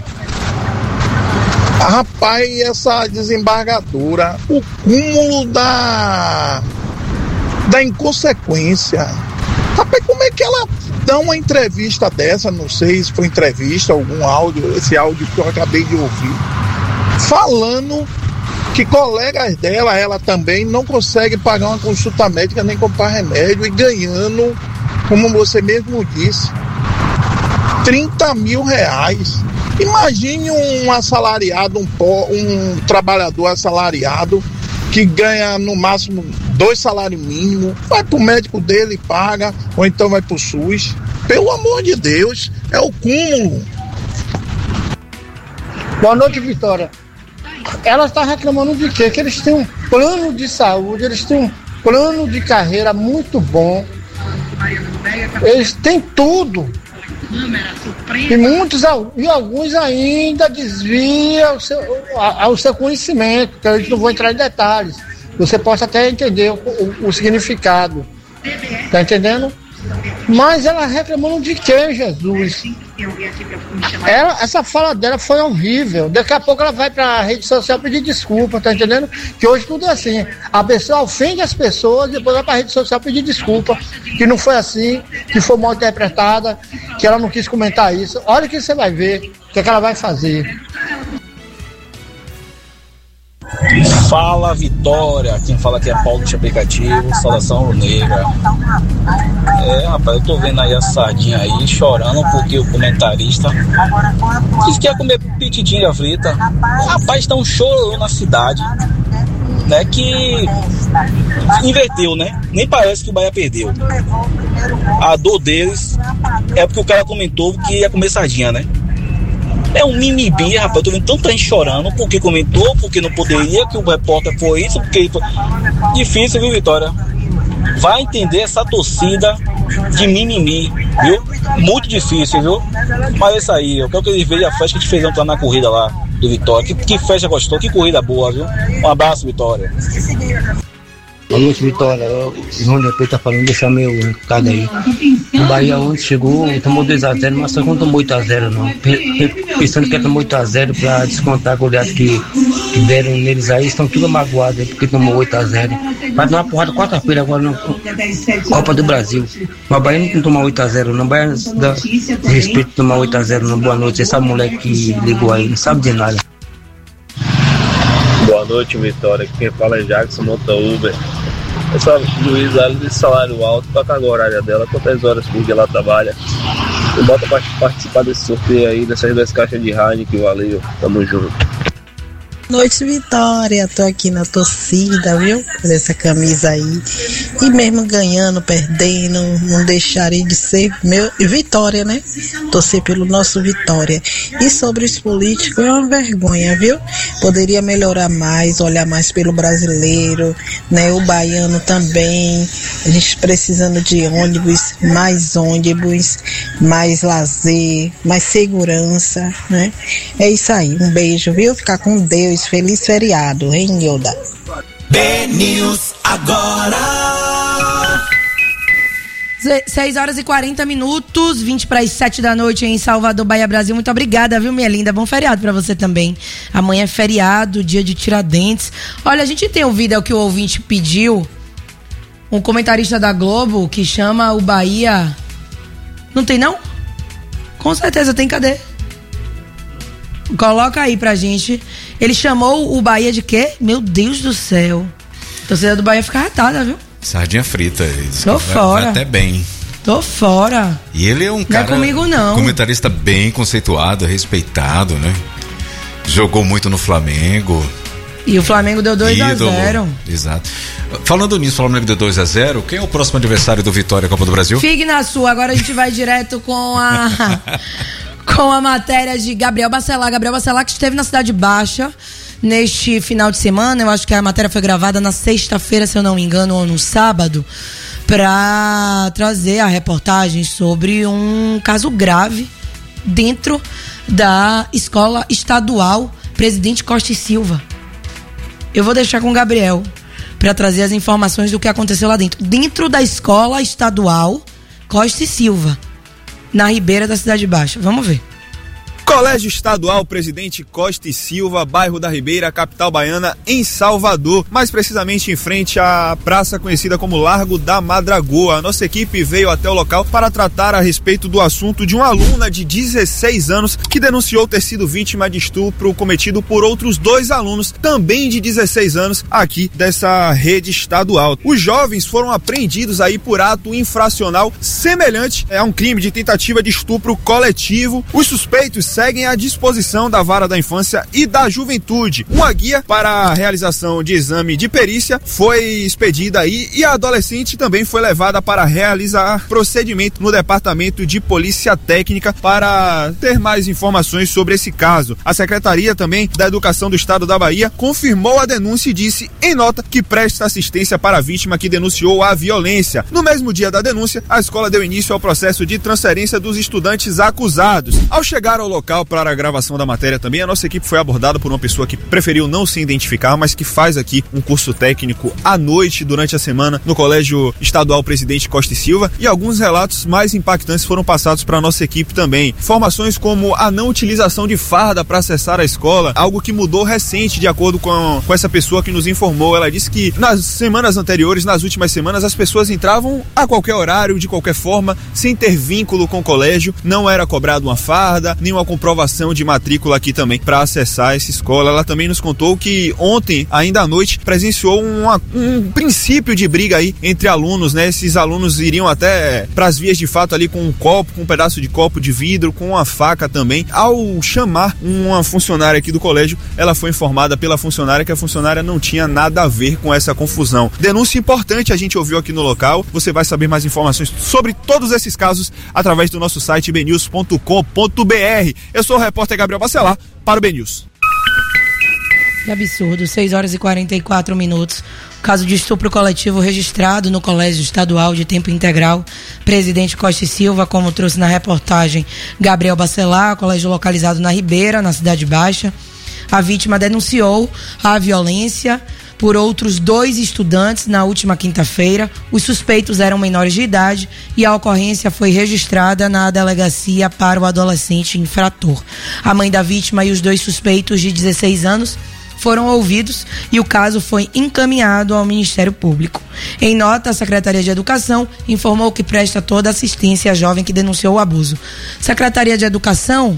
Rapaz, essa desembargadora, o cúmulo da da inconsequência. Rapaz, como é que ela dá uma entrevista dessa? Não sei se foi entrevista, algum áudio, esse áudio que eu acabei de ouvir, falando que colegas dela, ela também não consegue pagar uma consulta médica nem comprar remédio e ganhando, como você mesmo disse, trinta mil reais. Imagine um assalariado, um, um trabalhador assalariado que ganha no máximo dois salários mínimos, vai pro médico dele e paga, ou então vai pro SUS. Pelo amor de Deus, é o cúmulo. Boa noite, Vitória. Ela está reclamando de quê? Que eles têm um plano de saúde, eles têm um plano de carreira muito bom. Eles têm tudo. E muitos e alguns ainda desviam o seu, a, o seu conhecimento, que eu não vou entrar em detalhes. Você pode até entender o, o, o significado. Tá entendendo? Mas ela reclamando de quê, Jesus? Ela, essa fala dela foi horrível. Daqui a pouco ela vai pra rede social pedir desculpa, tá entendendo? Que hoje tudo é assim. A pessoa ofende as pessoas e depois vai pra rede social pedir desculpa. Que não foi assim, que foi mal interpretada, que ela não quis comentar isso. Olha que você vai ver o que, é que ela vai fazer. Fala Vitória, quem fala aqui é Paulo de Aplicativo, saudação negra. É, rapaz, eu tô vendo aí a sardinha aí chorando porque o comentarista disse que ia comer pitidinha frita. Rapaz, tá um chororô na cidade, né, que inverteu, né? Nem parece que o Bahia perdeu. A dor deles é porque o cara comentou que ia comer sardinha, né? É um mimimi, rapaz, eu tô vendo tanta gente chorando, porque comentou, porque não poderia, que o repórter foi isso, porque... Difícil, viu, Vitória? Vai entender essa torcida de mimimi, viu? Muito difícil, viu? Mas é isso aí, eu quero que eles vejam a festa que a gente fez ontem lá na corrida lá do Vitória. Que, que festa gostou, que corrida boa, viu? Um abraço, Vitória. Boa noite, Vitória. O João de P tá falando, deixar meu recado aí. O Bahia ontem chegou, tomou dois a zero, mas só que não tomou oito a zero não. Pensando que ia tomar oito a zero pra descontar a goleada que, que deram neles aí, estão tudo magoados aí porque tomou oito a zero. Vai dar uma porrada quarta-feira agora na Copa do Brasil. Mas o Bahia não tomou oito a zero não. O Bahia dá respeito de tomar oito a zero não. Boa noite, esse moleque que ligou aí, não sabe de nada. Boa noite, Vitória. Quem fala é Jackson, monta Uber. Essa juíza ela de salário alto, toca agora a horária dela, quantas horas por dia ela trabalha. E bota pra participar desse sorteio aí, dessas duas caixas de rádio, que valeu. Tamo junto. Noite, Vitória, tô aqui na torcida, viu, por essa camisa aí, e mesmo ganhando, perdendo, não deixarei de ser meu Vitória, né, torcer pelo nosso Vitória. E sobre os políticos é uma vergonha, viu, poderia melhorar mais, olhar mais pelo brasileiro, né, o baiano também, a gente precisando de ônibus, mais ônibus, mais lazer, mais segurança, né, é isso aí, um beijo, viu, ficar com Deus. Feliz feriado, hein, Yoda? B-News agora. seis horas e quarenta minutos, vinte para as sete da noite em Salvador, Bahia, Brasil. Muito obrigada, viu, minha linda? Bom feriado para você também. Amanhã é feriado, dia de Tiradentes. Olha, a gente tem ouvido, é o que o ouvinte pediu, um comentarista da Globo que chama o Bahia... Não tem, não? Com certeza tem, cadê? Coloca aí pra gente. Ele chamou o Bahia de quê? Meu Deus do céu. A torcida do Bahia fica arretada, viu? Sardinha frita. Tô fora. Vai até bem. Tô fora. E ele é um cara... Não é comigo, não. Comentarista bem conceituado, respeitado, né? Jogou muito no Flamengo. E o Flamengo deu dois a zero. Exato. Falando nisso, o Flamengo deu dois a zero. Quem é o próximo adversário do Vitória Copa do Brasil? Fique na sua. Agora a gente vai direto com a... com a matéria de Gabriel Bacelar. Gabriel Bacelar que esteve na Cidade Baixa neste final de semana. Eu acho que a matéria foi gravada na sexta-feira, se eu não me engano, ou no sábado, para trazer a reportagem sobre um caso grave dentro da escola estadual Presidente Costa e Silva. Eu vou deixar com o Gabriel para trazer as informações do que aconteceu lá dentro. Dentro da escola estadual Costa e Silva, na Ribeira da Cidade Baixa. Vamos ver. Colégio Estadual Presidente Costa e Silva, bairro da Ribeira, capital baiana, em Salvador, mais precisamente em frente à praça conhecida como Largo da Madragoa. A nossa equipe veio até o local para tratar a respeito do assunto de uma aluna de dezesseis anos que denunciou ter sido vítima de estupro cometido por outros dois alunos, também de dezesseis anos, aqui dessa rede estadual. Os jovens foram apreendidos aí por ato infracional semelhante a um crime de tentativa de estupro coletivo. Os suspeitos seguem à disposição da Vara da Infância e da Juventude. Uma guia para a realização de exame de perícia foi expedida aí e a adolescente também foi levada para realizar procedimento no Departamento de Polícia Técnica para ter mais informações sobre esse caso. A Secretaria também da Educação do Estado da Bahia confirmou a denúncia e disse em nota que presta assistência para a vítima que denunciou a violência. No mesmo dia da denúncia, a escola deu início ao processo de transferência dos estudantes acusados. Ao chegar ao local para a gravação da matéria também, a nossa equipe foi abordada por uma pessoa que preferiu não se identificar, mas que faz aqui um curso técnico à noite durante a semana no Colégio Estadual Presidente Costa e Silva, e alguns relatos mais impactantes foram passados para a nossa equipe também. Informações como a não utilização de farda para acessar a escola, algo que mudou recente de acordo com, com essa pessoa que nos informou. Ela disse que nas semanas anteriores, nas últimas semanas, as pessoas entravam a qualquer horário, de qualquer forma, sem ter vínculo com o colégio, não era cobrado uma farda, nem uma comprovação de matrícula aqui também para acessar essa escola. Ela também nos contou que ontem, ainda à noite, presenciou uma, um princípio de briga aí entre alunos, né? Esses alunos iriam até para as vias de fato ali com um copo, com um pedaço de copo de vidro, com uma faca também. Ao chamar uma funcionária aqui do colégio, ela foi informada pela funcionária que a funcionária não tinha nada a ver com essa confusão. Denúncia importante a gente ouviu aqui no local. Você vai saber mais informações sobre todos esses casos através do nosso site b news ponto com ponto b r. Eu sou o repórter Gabriel Bacelar para o B News. Que absurdo, seis horas e quarenta e quatro minutos. Caso de estupro coletivo registrado no Colégio Estadual de Tempo Integral Presidente Costa e Silva, como trouxe na reportagem Gabriel Bacelar, colégio localizado na Ribeira, na Cidade Baixa. A vítima denunciou a violência por outros dois estudantes na última quinta-feira. Os suspeitos eram menores de idade e a ocorrência foi registrada na delegacia para o adolescente infrator. A mãe da vítima e os dois suspeitos de dezesseis anos foram ouvidos e o caso foi encaminhado ao Ministério Público. Em nota, a Secretaria de Educação informou que presta toda assistência à jovem que denunciou o abuso. Secretaria de Educação,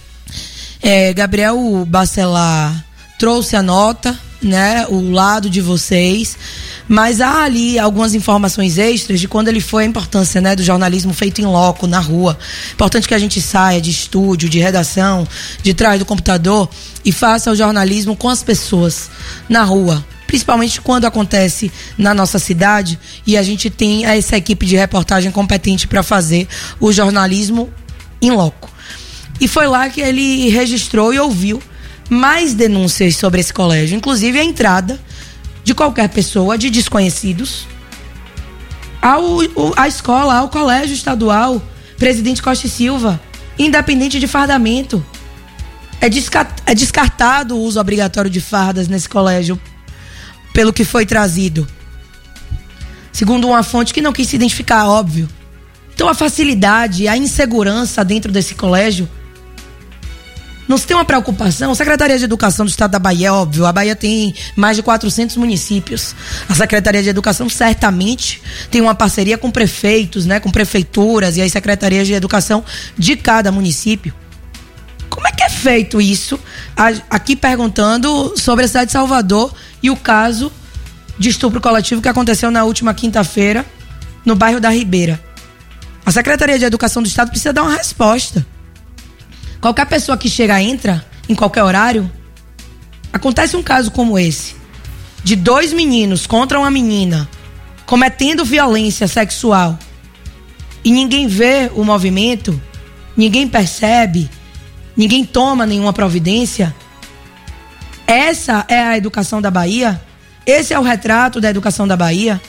é, Gabriel Bacelar trouxe a nota, né, o lado de vocês, mas há ali algumas informações extras de quando ele foi, a importância, né, do jornalismo feito em loco, na rua. Importante que a gente saia de estúdio, de redação, de trás do computador e faça o jornalismo com as pessoas na rua, principalmente quando acontece na nossa cidade e a gente tem essa equipe de reportagem competente para fazer o jornalismo em loco. E foi lá que ele registrou e ouviu mais denúncias sobre esse colégio, inclusive a entrada de qualquer pessoa, de desconhecidos, ao, à escola, ao Colégio Estadual Presidente Costa e Silva, independente de fardamento. É, desca- é descartado o uso obrigatório de fardas nesse colégio, pelo que foi trazido, segundo uma fonte que não quis se identificar, óbvio. Então a facilidade, a insegurança dentro desse colégio, não se tem uma preocupação. A Secretaria de Educação do Estado da Bahia, é óbvio, a Bahia tem mais de quatrocentos municípios. A Secretaria de Educação certamente tem uma parceria com prefeitos, né, com prefeituras e as secretarias de educação de cada município. Como é que é feito isso? Aqui perguntando sobre a cidade de Salvador e o caso de estupro coletivo que aconteceu na última quinta-feira no bairro da Ribeira. A Secretaria de Educação do Estado precisa dar uma resposta. Qualquer pessoa que chega, entra em qualquer horário. Acontece um caso como esse, de dois meninos contra uma menina, cometendo violência sexual, e ninguém vê o movimento, ninguém percebe, ninguém toma nenhuma providência. Essa é a educação da Bahia? Esse é o retrato da educação da Bahia?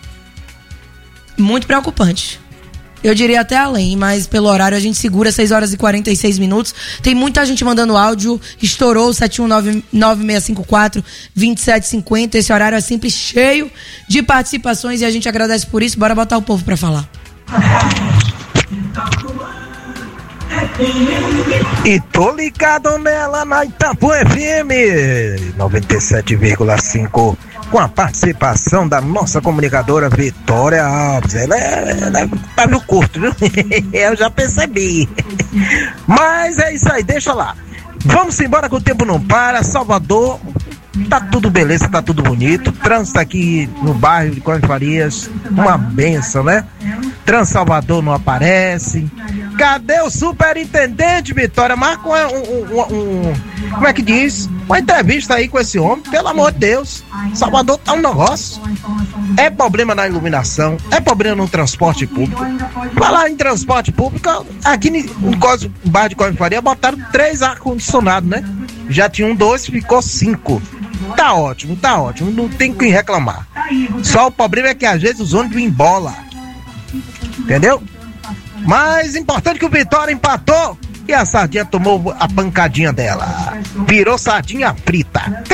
Muito preocupante. Eu diria até além, mas pelo horário a gente segura seis horas e quarenta e seis minutos. Tem muita gente mandando áudio. Estourou sete um nove nove seis cinco quatro dois sete cinco zero. Esse horário é sempre cheio de participações e a gente agradece por isso. Bora botar o povo pra falar. E tô ligado nela na Itapuã F M noventa e sete vírgula cinco, com a participação da nossa comunicadora Vitória Alves. Ela é, ela é pavio curto, viu? Eu já percebi. Mas é isso aí, deixa lá. Vamos embora que o tempo não para. Salvador, tá tudo beleza, tá tudo bonito. Trânsito aqui no bairro de Cláudio Farias, uma benção, né? Trans-Salvador não aparece. Cadê o superintendente, Vitória? Marca um, um, um, um, como é que diz? Uma entrevista aí com esse homem, pelo amor de Deus. Salvador tá um negócio. É problema na iluminação, é problema no transporte público. Falar em transporte público, aqui no, no bairro de Cláudio Faria botaram três ar-condicionados, né? Já tinha um, dois, ficou cinco. Tá ótimo, tá ótimo, não tem que reclamar. Só o problema é que às vezes os ônibus embolam. Entendeu? Mas importante que o Vitória empatou e a sardinha tomou a pancadinha dela. Virou sardinha frita.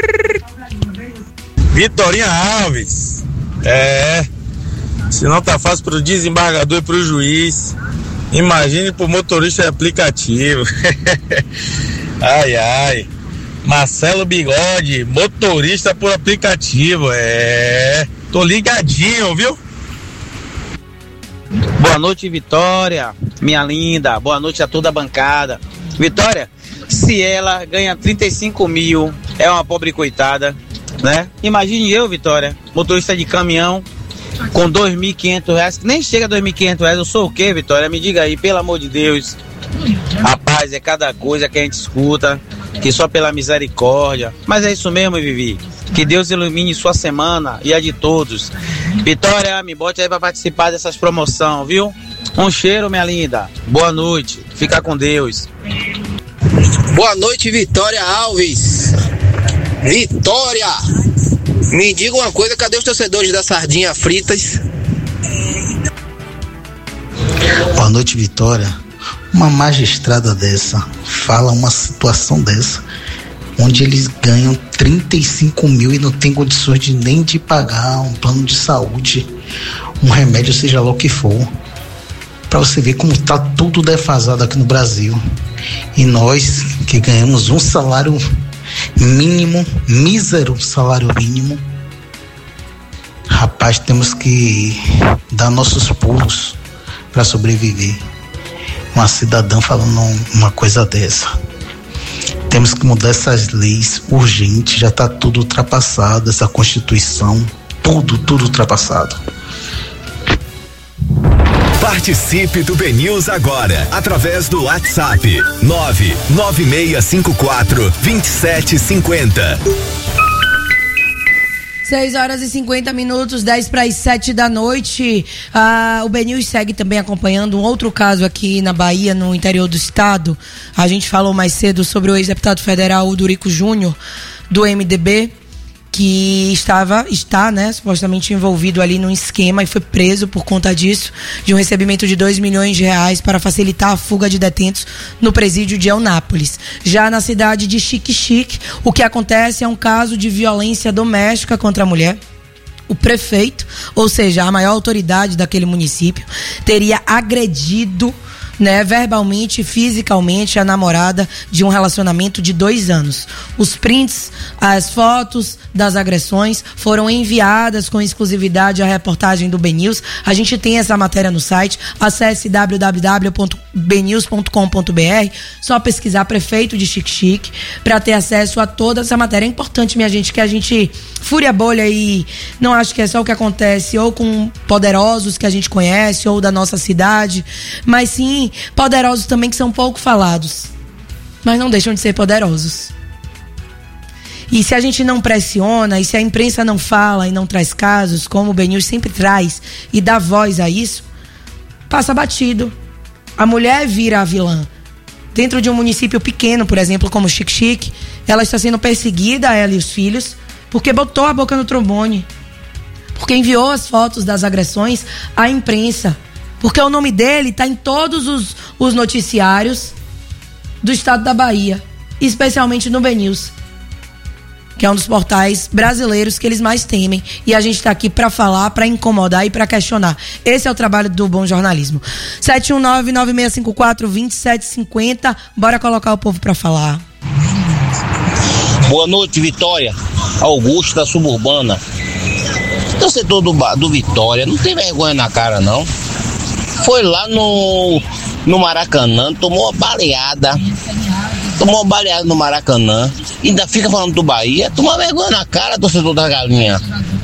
Vitorinha Alves. É. Se não tá fácil pro desembargador e pro juiz, imagine pro motorista de aplicativo. Ai, ai. Marcelo Bigode, motorista por aplicativo. É. Tô ligadinho, viu? Boa noite, Vitória, minha linda. Boa noite a toda a bancada. Vitória, se ela ganha trinta e cinco mil, é uma pobre coitada, né? Imagine eu, Vitória, motorista de caminhão, com dois mil e quinhentos reais, nem chega a dois mil e quinhentos reais. Eu sou o quê, Vitória? Me diga aí, pelo amor de Deus. Rapaz, é cada coisa que a gente escuta, que só pela misericórdia. Mas é isso mesmo, Vivi. Que Deus ilumine sua semana e a de todos. Vitória, me bote aí pra participar dessas promoções, viu? Um cheiro, minha linda. Boa noite. Fica com Deus. Boa noite, Vitória Alves. Vitória! Me diga uma coisa, cadê os torcedores da Sardinha Fritas? Boa noite, Vitória. Uma magistrada dessa fala uma situação dessa, onde eles ganham trinta e cinco mil e não tem condições de nem de pagar um plano de saúde, um remédio, seja lá o que for, para você ver como está tudo defasado aqui no Brasil. E nós que ganhamos um salário mínimo, mísero salário mínimo, rapaz, temos que dar nossos pulos para sobreviver. Uma cidadã falando uma coisa dessa. Temos que mudar essas leis urgente, já está tudo ultrapassado, essa Constituição, tudo, tudo ultrapassado. Participe do B News agora, através do WhatsApp nove nove seis cinco quatro, dois sete cinco zero. seis horas e cinquenta minutos, dez para as sete da noite. Ah, o B News segue também acompanhando um outro caso aqui na Bahia, no interior do estado. A gente falou mais cedo sobre o ex-deputado federal Durico Júnior, do M D B, que estava, está, né, supostamente envolvido ali num esquema e foi preso por conta disso, de um recebimento de dois milhões de reais para facilitar a fuga de detentos no presídio de Eunápolis. Já na cidade de Xique-Xique, o que acontece é um caso de violência doméstica contra a mulher. O prefeito, ou seja, a maior autoridade daquele município, teria agredido, né, verbalmente e fisicamente a namorada de um relacionamento de dois anos. Os prints, as fotos das agressões foram enviadas com exclusividade à reportagem do B News. A gente tem essa matéria no site. Acesse w w w ponto b news ponto com ponto b r. Só pesquisar prefeito de Xique-Xique para ter acesso a toda essa matéria. É importante, minha gente, que a gente fure a bolha e não acho que é só o que acontece ou com poderosos que a gente conhece ou da nossa cidade, mas sim poderosos também que são pouco falados, mas não deixam de ser poderosos. E se a gente não pressiona, e se a imprensa não fala e não traz casos, como o B News sempre traz e dá voz a isso, passa batido. A mulher vira a vilã. Dentro de um município pequeno, por exemplo, como Xique-Xique, ela está sendo perseguida, ela e os filhos, porque botou a boca no trombone, porque enviou as fotos das agressões à imprensa, porque o nome dele está em todos os, os noticiários do estado da Bahia, especialmente no B News. que é um dos portais brasileiros que eles mais temem. E a gente está aqui para falar, para incomodar e para questionar. Esse é o trabalho do bom jornalismo. sete um nove, nove seis cinco quatro, dois sete cinco zero. Bora colocar o povo para falar. Boa noite, Vitória. Augusto da Suburbana. Torcedor do, do Vitória, não tem vergonha na cara, não. Foi lá no, no Maracanã, tomou uma baleada. Tomou uma baleada no Maracanã. Ainda fica falando do Bahia. Toma vergonha na cara, torcedor da Galinha.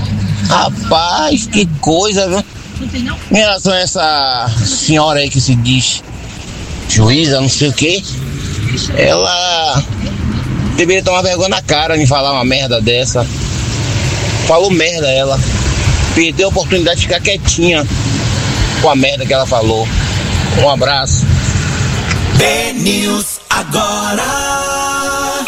Rapaz, que coisa, viu? Em relação a essa senhora aí que se diz juíza, não sei o que, ela deveria tomar vergonha na cara de falar uma merda dessa. Falou merda ela. Perdeu a oportunidade de ficar quietinha com a merda que ela falou. Um abraço. B-News agora.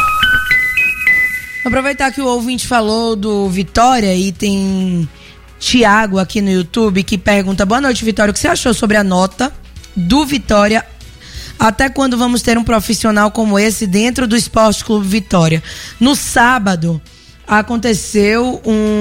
Aproveitar que o ouvinte falou do Vitória e tem Tiago aqui no YouTube que pergunta: boa noite, Vitória, o que você achou sobre a nota do Vitória? Até quando vamos ter um profissional como esse dentro do Esporte Clube Vitória? No sábado aconteceu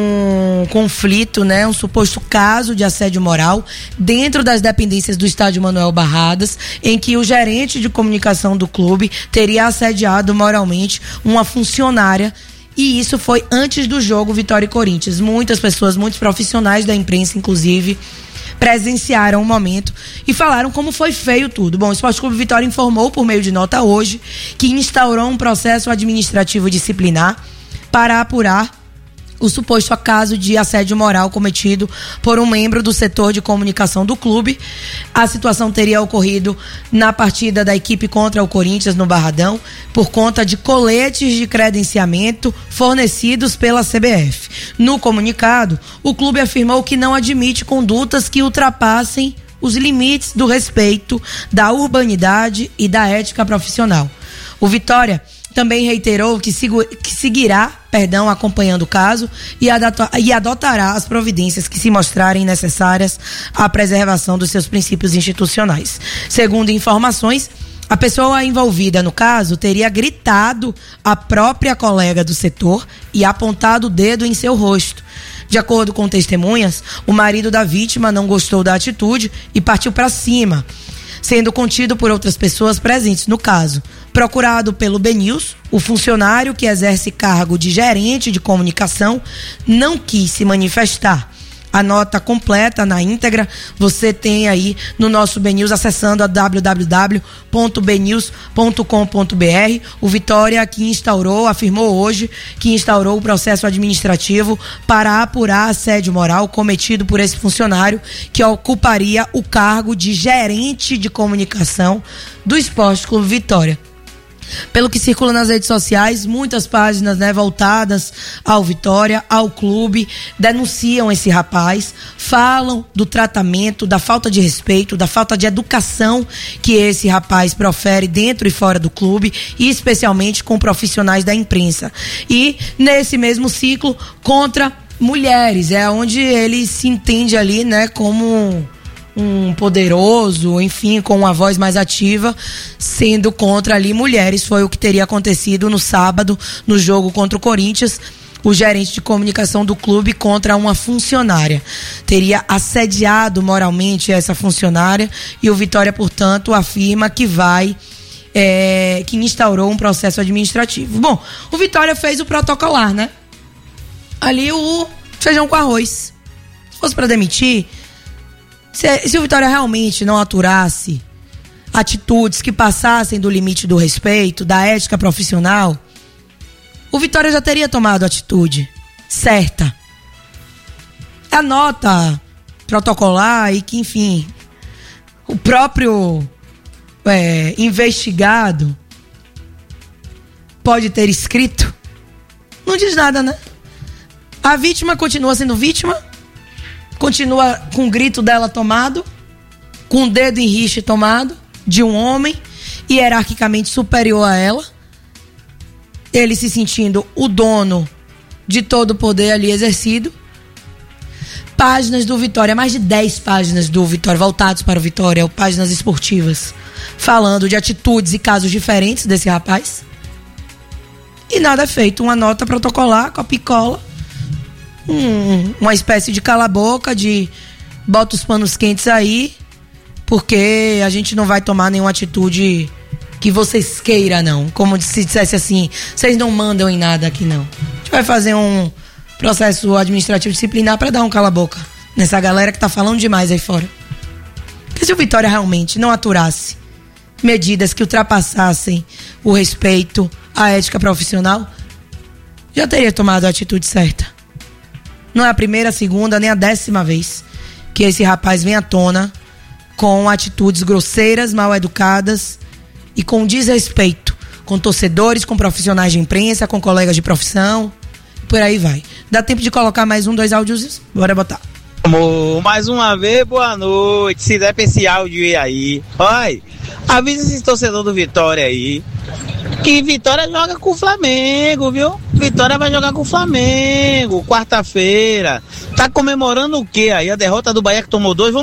um conflito, né, um suposto caso de assédio moral dentro das dependências do estádio Manuel Barradas, em que o gerente de comunicação do clube teria assediado moralmente uma funcionária. E isso foi antes do jogo Vitória e Corinthians. Muitas pessoas, muitos profissionais da imprensa, inclusive, presenciaram o momento e falaram como foi feio tudo. Bom, o Esporte Clube Vitória informou por meio de nota hoje que instaurou um processo administrativo disciplinar para apurar o suposto caso de assédio moral cometido por um membro do setor de comunicação do clube. A situação teria ocorrido na partida da equipe contra o Corinthians no Barradão, por conta de coletes de credenciamento fornecidos pela C B F. No comunicado, o clube afirmou que não admite condutas que ultrapassem os limites do respeito, da urbanidade e da ética profissional. O Vitória também reiterou que, sigu, que seguirá, perdão, acompanhando o caso e, adota, e adotará as providências que se mostrarem necessárias à preservação dos seus princípios institucionais. Segundo informações, a pessoa envolvida no caso teria gritado à própria colega do setor e apontado o dedo em seu rosto. De acordo com testemunhas, o marido da vítima não gostou da atitude e partiu para cima, sendo contido por outras pessoas presentes no caso. Procurado pelo B-News, o funcionário que exerce cargo de gerente de comunicação não quis se manifestar. A nota completa, na íntegra, você tem aí no nosso B-News, acessando a w w w ponto b news ponto com ponto b r. O Vitória que instaurou, afirmou hoje que instaurou o processo administrativo para apurar assédio moral cometido por esse funcionário que ocuparia o cargo de gerente de comunicação do Esporte Clube Vitória. Pelo que circula nas redes sociais, muitas páginas, né, voltadas ao Vitória, ao clube, denunciam esse rapaz, falam do tratamento, da falta de respeito, da falta de educação que esse rapaz profere dentro e fora do clube, e especialmente com profissionais da imprensa. E nesse mesmo ciclo, contra mulheres, é onde ele se entende ali, né, como um poderoso, enfim, com uma voz mais ativa, sendo contra ali mulheres. Foi o que teria acontecido no sábado, no jogo contra o Corinthians. O gerente de comunicação do clube contra uma funcionária. Teria assediado moralmente essa funcionária e o Vitória, portanto, afirma que vai, é, que instaurou um processo administrativo. Bom, o Vitória fez o protocolar, né? Ali o feijão com arroz. Se fosse para demitir, Se, se o Vitória realmente não aturasse atitudes que passassem do limite do respeito, da ética profissional, o Vitória já teria tomado atitude certa. A nota protocolar e que, enfim, o próprio é, investigado pode ter escrito, não diz nada, né? A vítima continua sendo vítima, continua com o grito dela tomado, com o dedo em rixe tomado, de um homem hierarquicamente superior a ela, ele se sentindo o dono de todo o poder ali exercido. Páginas do Vitória, mais de dez páginas do Vitória, voltados para o Vitória, páginas esportivas, falando de atitudes e casos diferentes desse rapaz. e nada é feito. Uma nota protocolar, copia e cola, um, uma espécie de cala-boca, de bota os panos quentes aí, porque a gente não vai tomar nenhuma atitude que vocês queiram, não. Como se dissesse assim, vocês não mandam em nada aqui, não. A gente vai fazer um processo administrativo disciplinar para dar um cala-boca nessa galera que tá falando demais aí fora. Porque se o Vitória realmente não aturasse medidas que ultrapassassem o respeito à ética profissional, já teria tomado a atitude certa. Não é a primeira, a segunda, nem a décima vez que esse rapaz vem à tona com atitudes grosseiras, mal educadas e com desrespeito com torcedores, com profissionais de imprensa, com colegas de profissão, por aí vai. Dá tempo de colocar mais um, dois áudios? Bora botar. Amor, mais uma vez, boa noite. Se der pra esse áudio aí, vai, avisa esses torcedores do Vitória aí que Vitória joga com o Flamengo, viu? Vitória vai jogar com o Flamengo quarta-feira. Tá comemorando o quê aí? A derrota do Bahia que tomou dois?